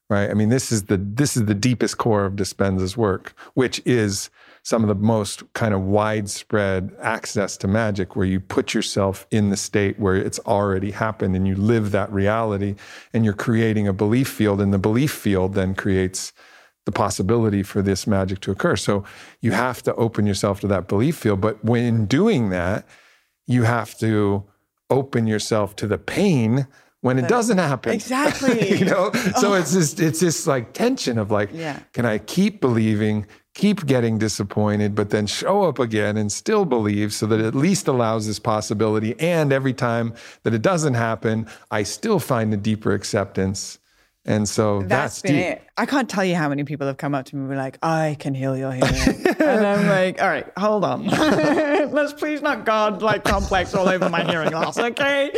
right? I mean, this is the deepest core of Dispenza's work, which is some of the most kind of widespread access to magic, where you put yourself in the state where it's already happened and you live that reality, and you're creating a belief field, and the belief field then creates the possibility for this magic to occur. So you have to open yourself to that belief field. But when doing that, you have to open yourself to the pain when it doesn't happen. Exactly. So it's this like tension of like, can I keep believing, keep getting disappointed, but then show up again and still believe, so that it at least allows this possibility. And every time that it doesn't happen, I still find a deeper acceptance. And so that's been deep. it. I can't tell you how many people have come up to me and were like, I can heal your hearing. And I'm like, all right, hold on. Let's please not God like complex all over my hearing loss, okay?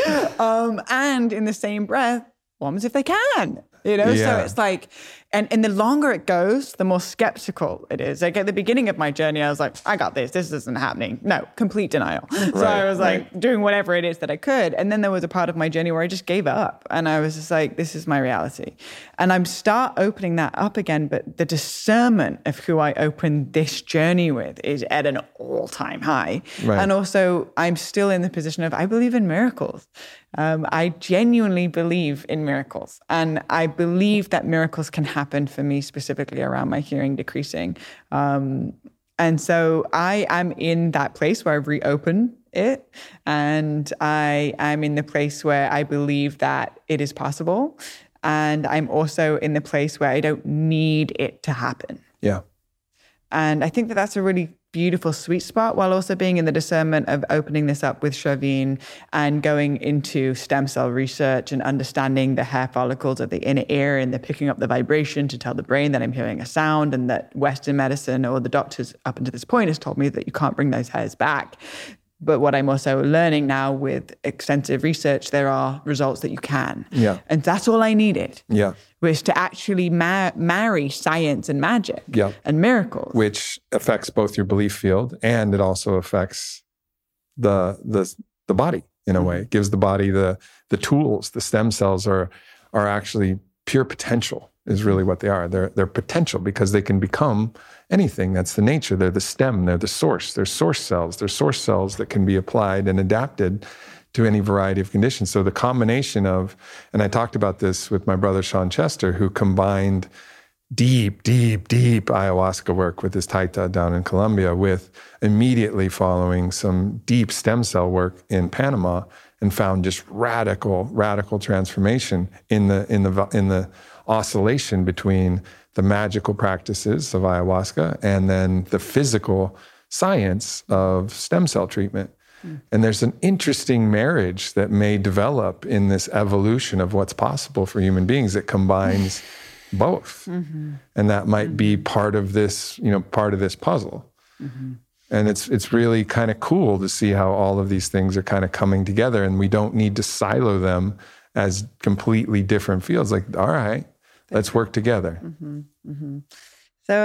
And in the same breath, what happens if they can? So it's like, and the longer it goes, the more skeptical it is. Like at the beginning of my journey, I was like, I got this. This isn't happening. No, complete denial. So I was like doing whatever it is that I could. And then there was a part of my journey where I just gave up. And I was just like, this is my reality. And I'm start opening that up again. But the discernment of who I open this journey with is at an all-time high. Right. And also I'm still in the position of, I believe in miracles. I genuinely believe in miracles. And I believe that miracles can happen for me, specifically around my hearing decreasing. And so I am in that place where I've reopened it. And I am in the place where I believe that it is possible. And I'm also in the place where I don't need it to happen. Yeah. And I think that that's a really beautiful sweet spot, while also being in the discernment of opening this up with Shavin and going into stem cell research and understanding the hair follicles of the inner ear, and the picking up the vibration to tell the brain that I'm hearing a sound, and that Western medicine or the doctors up until this point has told me that you can't bring those hairs back. But what I'm also learning now with extensive research, there are results that you can. Yeah. And that's all I needed. Yeah. Was to actually marry science and magic and miracles. Which affects both your belief field, and it also affects the body in a way. It gives the body the tools. The stem cells are actually pure potential, is really what they are. They're potential, because they can become anything. That's the nature. They're the stem. They're the source. They're source cells. They're source cells that can be applied and adapted to any variety of conditions. So the combination of, and I talked about this with my brother Sean Chester, who combined deep ayahuasca work with his Taita down in Colombia, with immediately following some deep stem cell work in Panama, and found just radical transformation in the oscillation between the magical practices of ayahuasca and then the physical science of stem cell treatment. And there's an interesting marriage that may develop in this evolution of what's possible for human beings that combines both. Mm-hmm. And that might be part of this puzzle. Mm-hmm. And it's really kind of cool to see how all of these things are kind of coming together, and we don't need to silo them as completely different fields. Like, all right, let's work together. Mm-hmm. Mm-hmm. So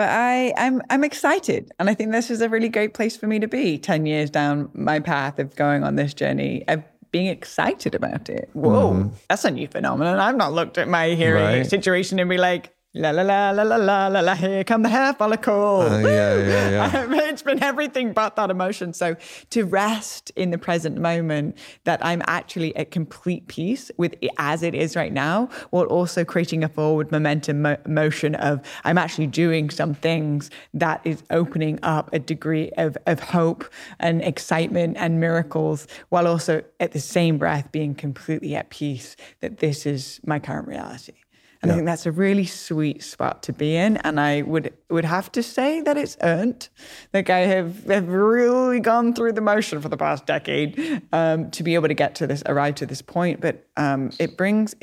I'm excited. And I think this is a really great place for me to be 10 years down my path of going on this journey of being excited about it. Whoa, that's a new phenomenon. I've not looked at my hearing situation and be like, la la la la la la la la, here come the hair follicles. Yeah. It's been everything but that emotion. So to rest in the present moment, that I'm actually at complete peace with it as it is right now, while also creating a forward momentum motion of I'm actually doing some things that is opening up a degree of hope and excitement and miracles, while also at the same breath being completely at peace that this is my current reality. And I think that's a really sweet spot to be in. And I would have to say that it's earned. Like I have really gone through the motion for the past decade to be able to arrive to this point. But it brings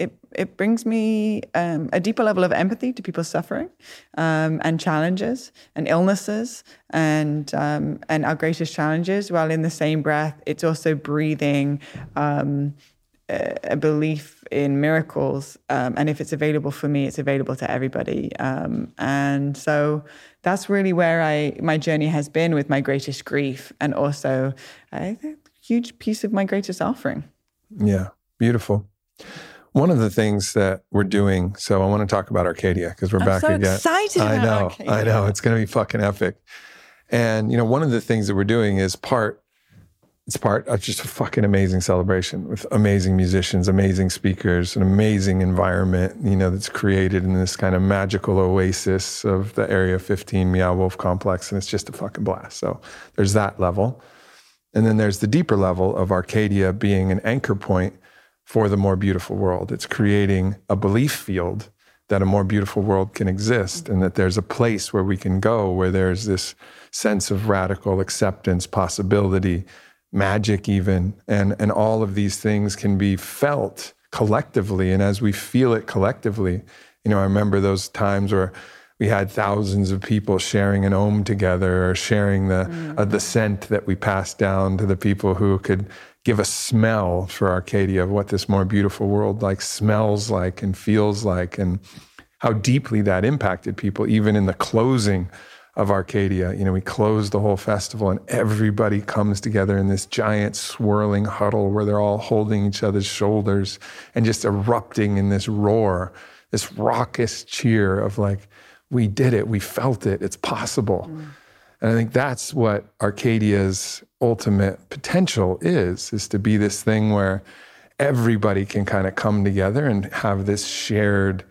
me a deeper level of empathy to people's suffering and challenges and illnesses and our greatest challenges. While in the same breath, it's also breathing a belief in miracles, and if it's available for me, it's available to everybody. And so that's really where my journey has been with my greatest grief, and also I think a huge piece of my greatest offering. Yeah, beautiful. One of the things that we're doing, so I want to talk about Arcadia because we're back so again. Excited about Arcadia. I know. It's going to be fucking epic. And, one of the things that we're doing is it's part of just a fucking amazing celebration with amazing musicians, amazing speakers, an amazing environment, that's created in this kind of magical oasis of the Area 15 Meow Wolf complex. And it's just a fucking blast. So there's that level. And then there's the deeper level of Arcadia being an anchor point for the more beautiful world. It's creating a belief field that a more beautiful world can exist and that there's a place where we can go, where there's this sense of radical acceptance, possibility, magic even, and all of these things can be felt collectively. And as we feel it collectively, I remember those times where we had thousands of people sharing an Om together or sharing the scent that we passed down to the people who could give a smell for Arcadia of what this more beautiful world smells like and feels like, and how deeply that impacted people, even in the closing of Arcadia. We closed the whole festival and everybody comes together in this giant swirling huddle where they're all holding each other's shoulders and just erupting in this roar, this raucous cheer of we did it, we felt it, it's possible. And I think that's what Arcadia's ultimate potential is to be this thing where everybody can kind of come together and have this shared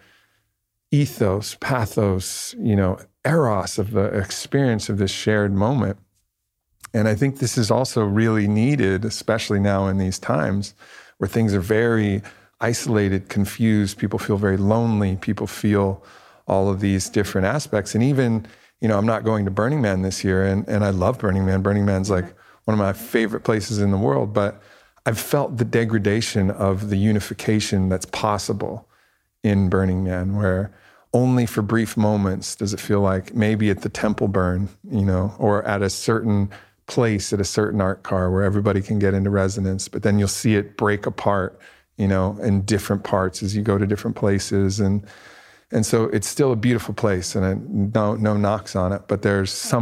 ethos, pathos, eros of the experience of this shared moment. And I think this is also really needed, especially now in these times where things are very isolated, confused, people feel very lonely, people feel all of these different aspects. And even, I'm not going to Burning Man this year, and I love Burning Man. Burning Man's one of my favorite places in the world, but I've felt the degradation of the unification that's possible in Burning Man, where only for brief moments does it feel like maybe at the temple burn, or at a certain place at a certain art car where everybody can get into resonance, but then you'll see it break apart, in different parts as you go to different places. And so it's still a beautiful place, and no knocks on it, but there's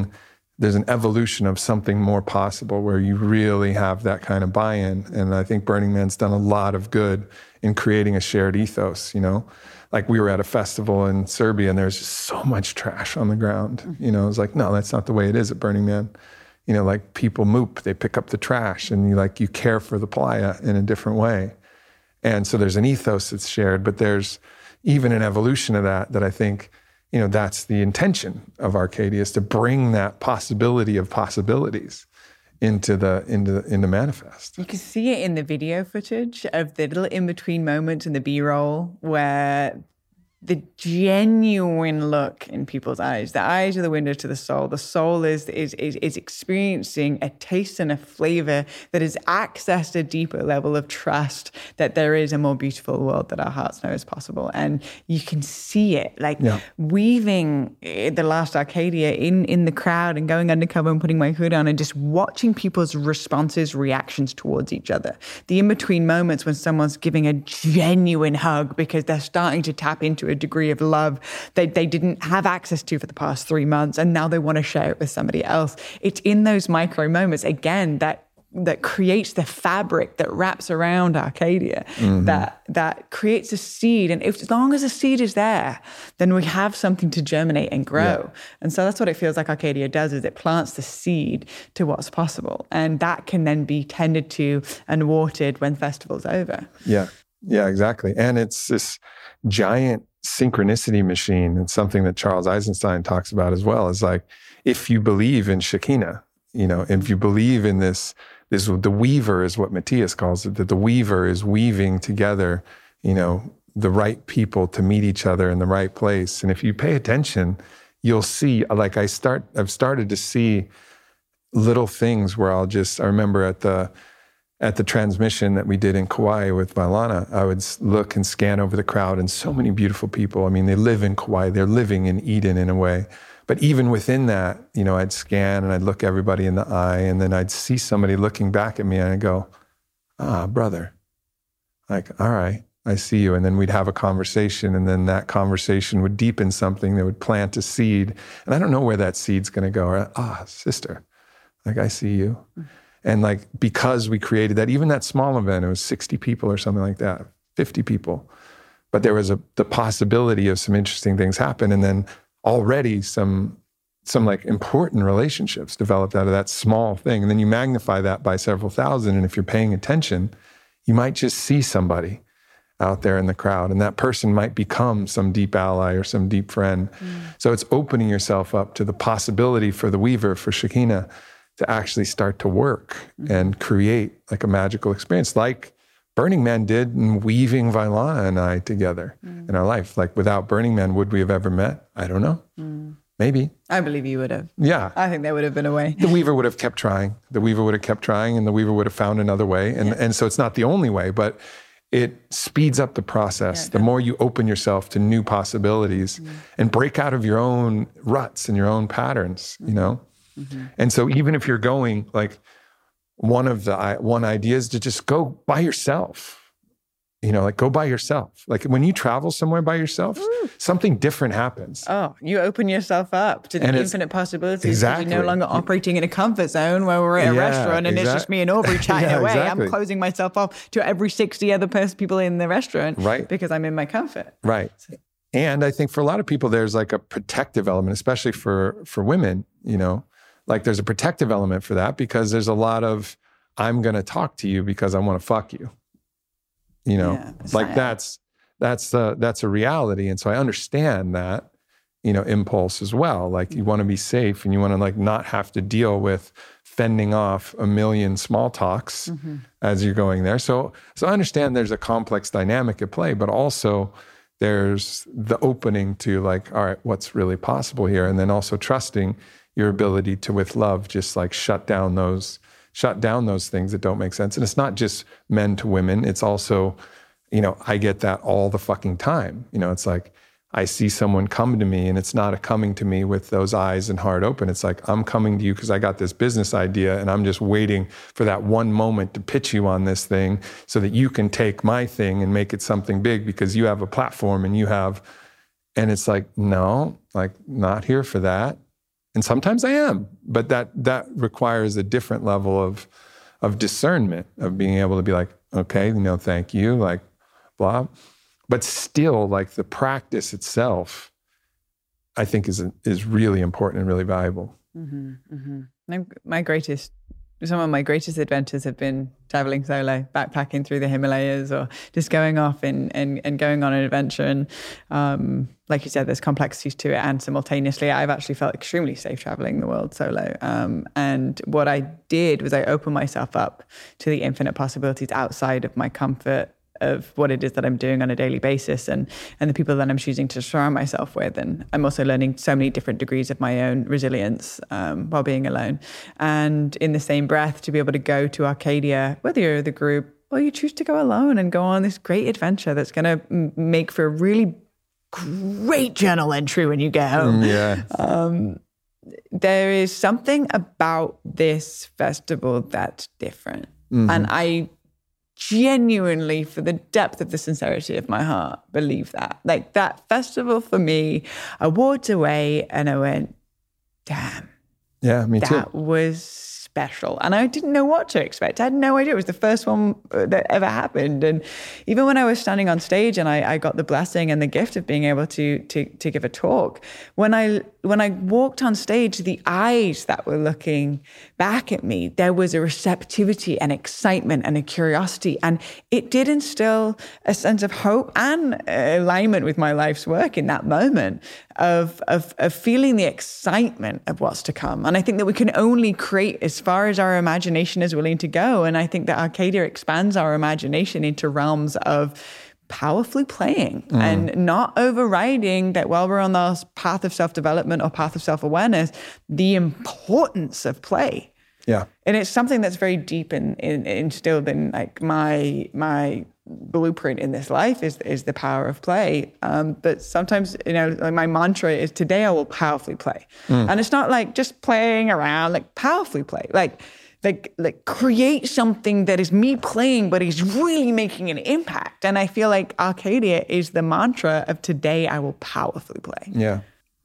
an evolution of something more possible where you really have that kind of buy-in. And I think Burning Man's done a lot of good in creating a shared ethos, we were at a festival in Serbia and there's just so much trash on the ground. It was no, that's not the way it is at Burning Man. People moop, they pick up the trash, and you care for the playa in a different way. And so there's an ethos that's shared, but there's even an evolution of that I think, that's the intention of Arcadia, is to bring that possibility of possibilities into manifest. You can see it in the video footage of the little in-between moments in the B-roll where the genuine look in people's eyes. The eyes are the window to the soul. The soul is experiencing a taste and a flavor that has accessed a deeper level of trust that there is a more beautiful world that our hearts know is possible. And you can see it weaving the last Arcadia in the crowd and going undercover and putting my hood on and just watching people's responses, reactions towards each other. The in-between moments when someone's giving a genuine hug because they're starting to tap into a degree of love they didn't have access to for the past 3 months, and now they want to share it with somebody else. It's in those micro moments, again, that creates the fabric that wraps around Arcadia, that creates a seed. And as long as a seed is there, then we have something to germinate and grow. Yeah. And so that's what it feels like Arcadia does, is it plants the seed to what's possible. And that can then be tended to and watered when festival's over. Yeah, exactly. And it's this giant synchronicity machine. It's something that Charles Eisenstein talks about as well. Is if you believe in Shekinah, if you believe in this, the weaver is what Matthias calls it, that the weaver is weaving together, the right people to meet each other in the right place. And if you pay attention, you'll see, I've started to see little things where I remember at the transmission that we did in Kauai with Vailana, I would look and scan over the crowd, and so many beautiful people. I mean, they live in Kauai, they're living in Eden in a way. But even within that, I'd scan and I'd look everybody in the eye, and then I'd see somebody looking back at me and I'd go, brother. All right, I see you. And then we'd have a conversation, and then that conversation would deepen something that would plant a seed. And I don't know where that seed's going to go. Or, sister, I see you. And because we created that, even that small event, it was 60 people or something like that, 50 people. But there was the possibility of some interesting things happen. And then already some like important relationships developed out of that small thing. And then you magnify that by several thousand. And if you're paying attention, you might just see somebody out there in the crowd, and that person might become some deep ally or some deep friend. So it's opening yourself up to the possibility for the weaver, for Shekinah, to actually start to work and create like a magical experience, like Burning Man did in weaving Vailana and I together in our life. Like without Burning Man, would we have ever met? I don't know. Maybe. I believe you would have. Yeah. I think there would have been a way. The weaver would have kept trying. The weaver would have kept trying, and the weaver would have found another way. And so it's not the only way, but it speeds up the process. The more you open yourself to new possibilities and break out of your own ruts and your own patterns, you know? And so even if you're going, like one idea is to just go by yourself, you know, like go by yourself. Like when you travel somewhere by yourself, something different happens. Oh, you open yourself up to the infinite possibilities. Exactly. You're no longer operating in a comfort zone where we're at a restaurant and it's just me and Aubrey chatting away. Exactly. I'm closing myself off to every 60 other people in the restaurant because I'm in my comfort. Right. And I think for a lot of people, there's like a protective element, especially for women, you know, like there's a protective element for that because there's a lot of, I'm going to talk to you because I want to fuck you. You know, like that's a reality. And so I understand that, you know, impulse as well. Like you want to be safe and you want to like not have to deal with fending off a million small talks as you're going there. So I understand there's a complex dynamic at play, but also there's the opening to like, all right, what's really possible here? And then also trusting your ability to, with love, just like shut down those things that don't make sense. And it's not just men to women. It's also, you know, I get that all the fucking time. You know, it's like I see someone come to me and it's not a coming to me with those eyes and heart open. It's like, I'm coming to you because I got this business idea and I'm just waiting for that one moment to pitch you on this thing so that you can take my thing and make it something big because you have a platform and and it's like, no, like not here for that. And sometimes I am, but that requires a different level of discernment, of being able to be like, okay, you know, thank you, like, blah. But still, like the practice itself, I think is really important and really valuable. Some of my greatest adventures have been traveling solo, backpacking through the Himalayas, or just going off and going on an adventure. And like you said, there's complexities to it. And simultaneously, I've actually felt extremely safe traveling the world solo. And what I did was I opened myself up to the infinite possibilities outside of my comfort of what it is that I'm doing on a daily basis and the people that I'm choosing to surround myself with. And I'm also learning so many different degrees of my own resilience while being alone. And in the same breath, to be able to go to Arcadia, whether you're the group or you choose to go alone and go on this great adventure that's going to make for a really great journal entry when you get home. There is something about this festival that's different. And I genuinely, for the depth of the sincerity of my heart, believe that. Like that festival for me, I walked away and I went, damn. Yeah, me too. That was special. And I didn't know what to expect. I had no idea. It was the first one that ever happened. And even when I was standing on stage and I got the blessing and the gift of being able to give a talk, when I walked on stage, the eyes that were looking back at me, there was a receptivity and excitement and a curiosity. And it did instill a sense of hope and alignment with my life's work in that moment of feeling the excitement of what's to come. And I think that we can only create as far as our imagination is willing to go. And I think that Arcadia expands our imagination into realms of powerfully playing and not overriding that while we're on this path of self-development or path of self-awareness, the importance of play. Yeah. And it's something that's very deep instilled in like my blueprint in this life is the power of play. But sometimes, you know, like my mantra is today I will powerfully play. And it's not like just playing around, like powerfully play. Like create something that is me playing, but is really making an impact. And I feel like Arcadia is the mantra of today I will powerfully play. Yeah.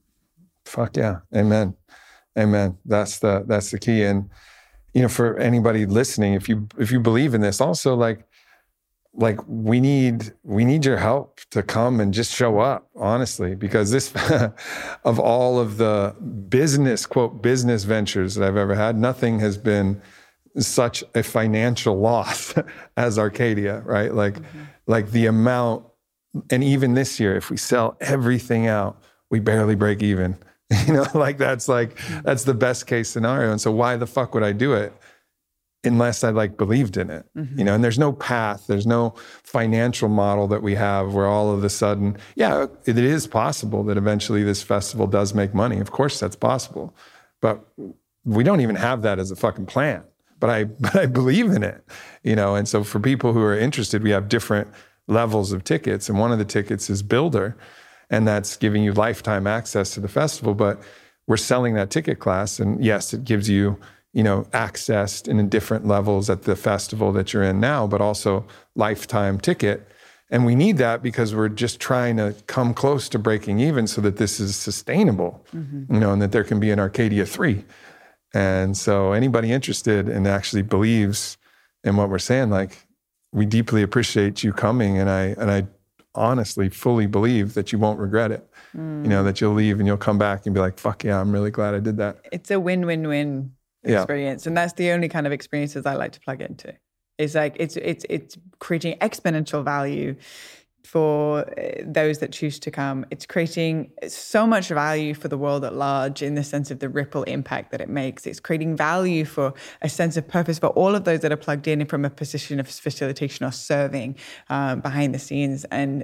Fuck yeah. Amen. That's the key. And, you know, for anybody listening, if you believe in this, also like like we need your help to come and just show up, honestly, because this of all of the quote business ventures that I've ever had, nothing has been such a financial loss as Arcadia, right? Like the amount, and even this year, if we sell everything out, we barely break even. Like that's the best case scenario. And so why the fuck would I do it unless I believed in it? And there's no path, there's no financial model that we have where all of a sudden, yeah, it is possible that eventually this festival does make money. Of course that's possible, but we don't even have that as a fucking plan. But I believe in it, And so for people who are interested, we have different levels of tickets, and one of the tickets is Builder, and that's giving you lifetime access to the festival. But we're selling that ticket class, and yes, it gives you, access in different levels at the festival that you're in now, but also lifetime ticket. And we need that because we're just trying to come close to breaking even so that this is sustainable, and that there can be an Arcadia 3. And so anybody interested and actually believes in what we're saying, we deeply appreciate you coming. And I honestly fully believe that you won't regret it. That you'll leave and you'll come back and be like, fuck yeah, I'm really glad I did that. It's a win-win-win experience. Yeah. And that's the only kind of experiences I like to plug into. It's it's creating exponential value for those that choose to come. It's creating so much value for the world at large in the sense of the ripple impact that it makes. It's creating value for a sense of purpose for all of those that are plugged in from a position of facilitation or serving behind the scenes,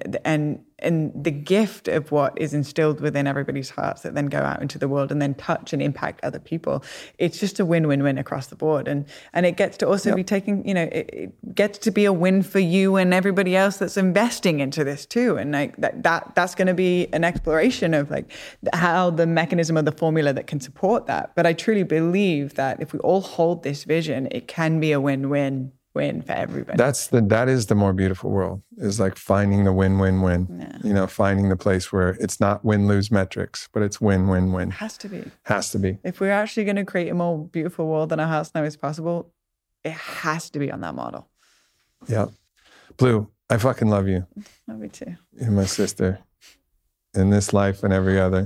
and the gift of what is instilled within everybody's hearts that then go out into the world and then touch and impact other people. It's just a win-win-win across the board. And it gets to also be taking, it gets to be a win for you and everybody else that's investing into this too. And that's going to be an exploration of how the mechanism or the formula that can support that. But I truly believe that if we all hold this vision, it can be a win-win for everybody. That is the more beautiful world, is finding the win-win-win. Yeah. Finding the place where it's not win-lose metrics, but it's win-win-win. Has to be. Has to be. If we're actually going to create a more beautiful world than our hearts know is possible, it has to be on that model. Yeah. Blue, I fucking love you. Love you too. You're my sister in this life and every other.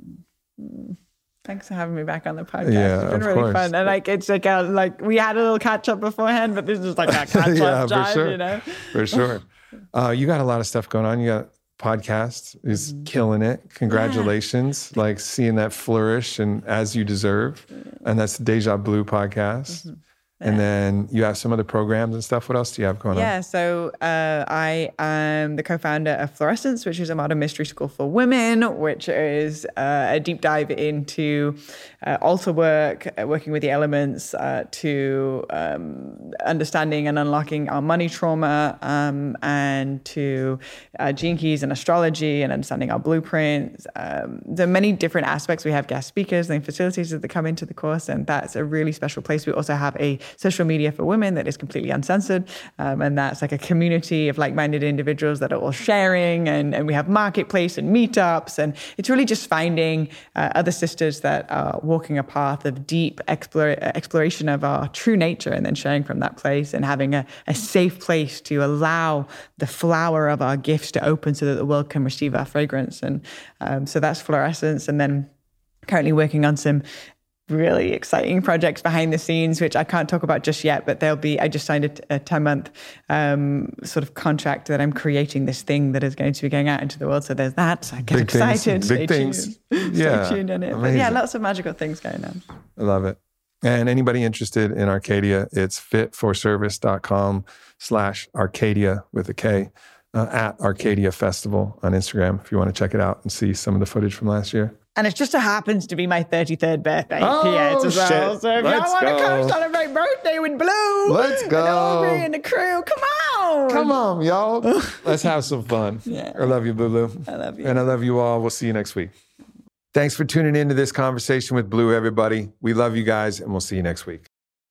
Thanks for having me back on the podcast. Yeah, it's been really fun. And it's we had a little catch up beforehand, but this is a catch up yeah, time, for sure. You got a lot of stuff going on. You got podcast is killing it. Congratulations. Yeah. Seeing that flourish and as you deserve. And that's the Deja Blue podcast. Mm-hmm. And then you have some other programs and stuff. What else do you have going on? Yeah, so I am the co-founder of Fluorescence, which is a modern mystery school for women, which is a deep dive into altar work, working with the elements to understanding and unlocking our money trauma, and to gene keys and astrology and understanding our blueprints. There are many different aspects. We have guest speakers and facilitators that come into the course, and that's a really special place. We also have a social media for women that is completely uncensored. And that's a community of like-minded individuals that are all sharing. And we have marketplace and meetups. And it's really just finding other sisters that are walking a path of deep exploration of our true nature and then sharing from that place and having a safe place to allow the flower of our gifts to open so that the world can receive our fragrance. And so that's Fluorescence. And then currently working on some really exciting projects behind the scenes, which I can't talk about just yet, but I just signed a 10-month sort of contract that I'm creating this thing that is going to be going out into the world. So there's that. So I get excited. Big things. Stay tuned in it. But yeah, lots of magical things going on. I love it. And anybody interested in Arcadia, it's fitforservice.com/Arcadia with a K, at Arcadia Festival on Instagram if you want to check it out and see some of the footage from last year. And it just so happens to be my 33rd birthday. Oh, as well. Shit. So if y'all want to come celebrate birthday with Blue, let's go. And Aubrey and the crew, come on. Come on, y'all. Let's have some fun. Yeah. I love you, Blue. I love you. And I love you all. We'll see you next week. Thanks for tuning into this conversation with Blue, everybody. We love you guys, and we'll see you next week.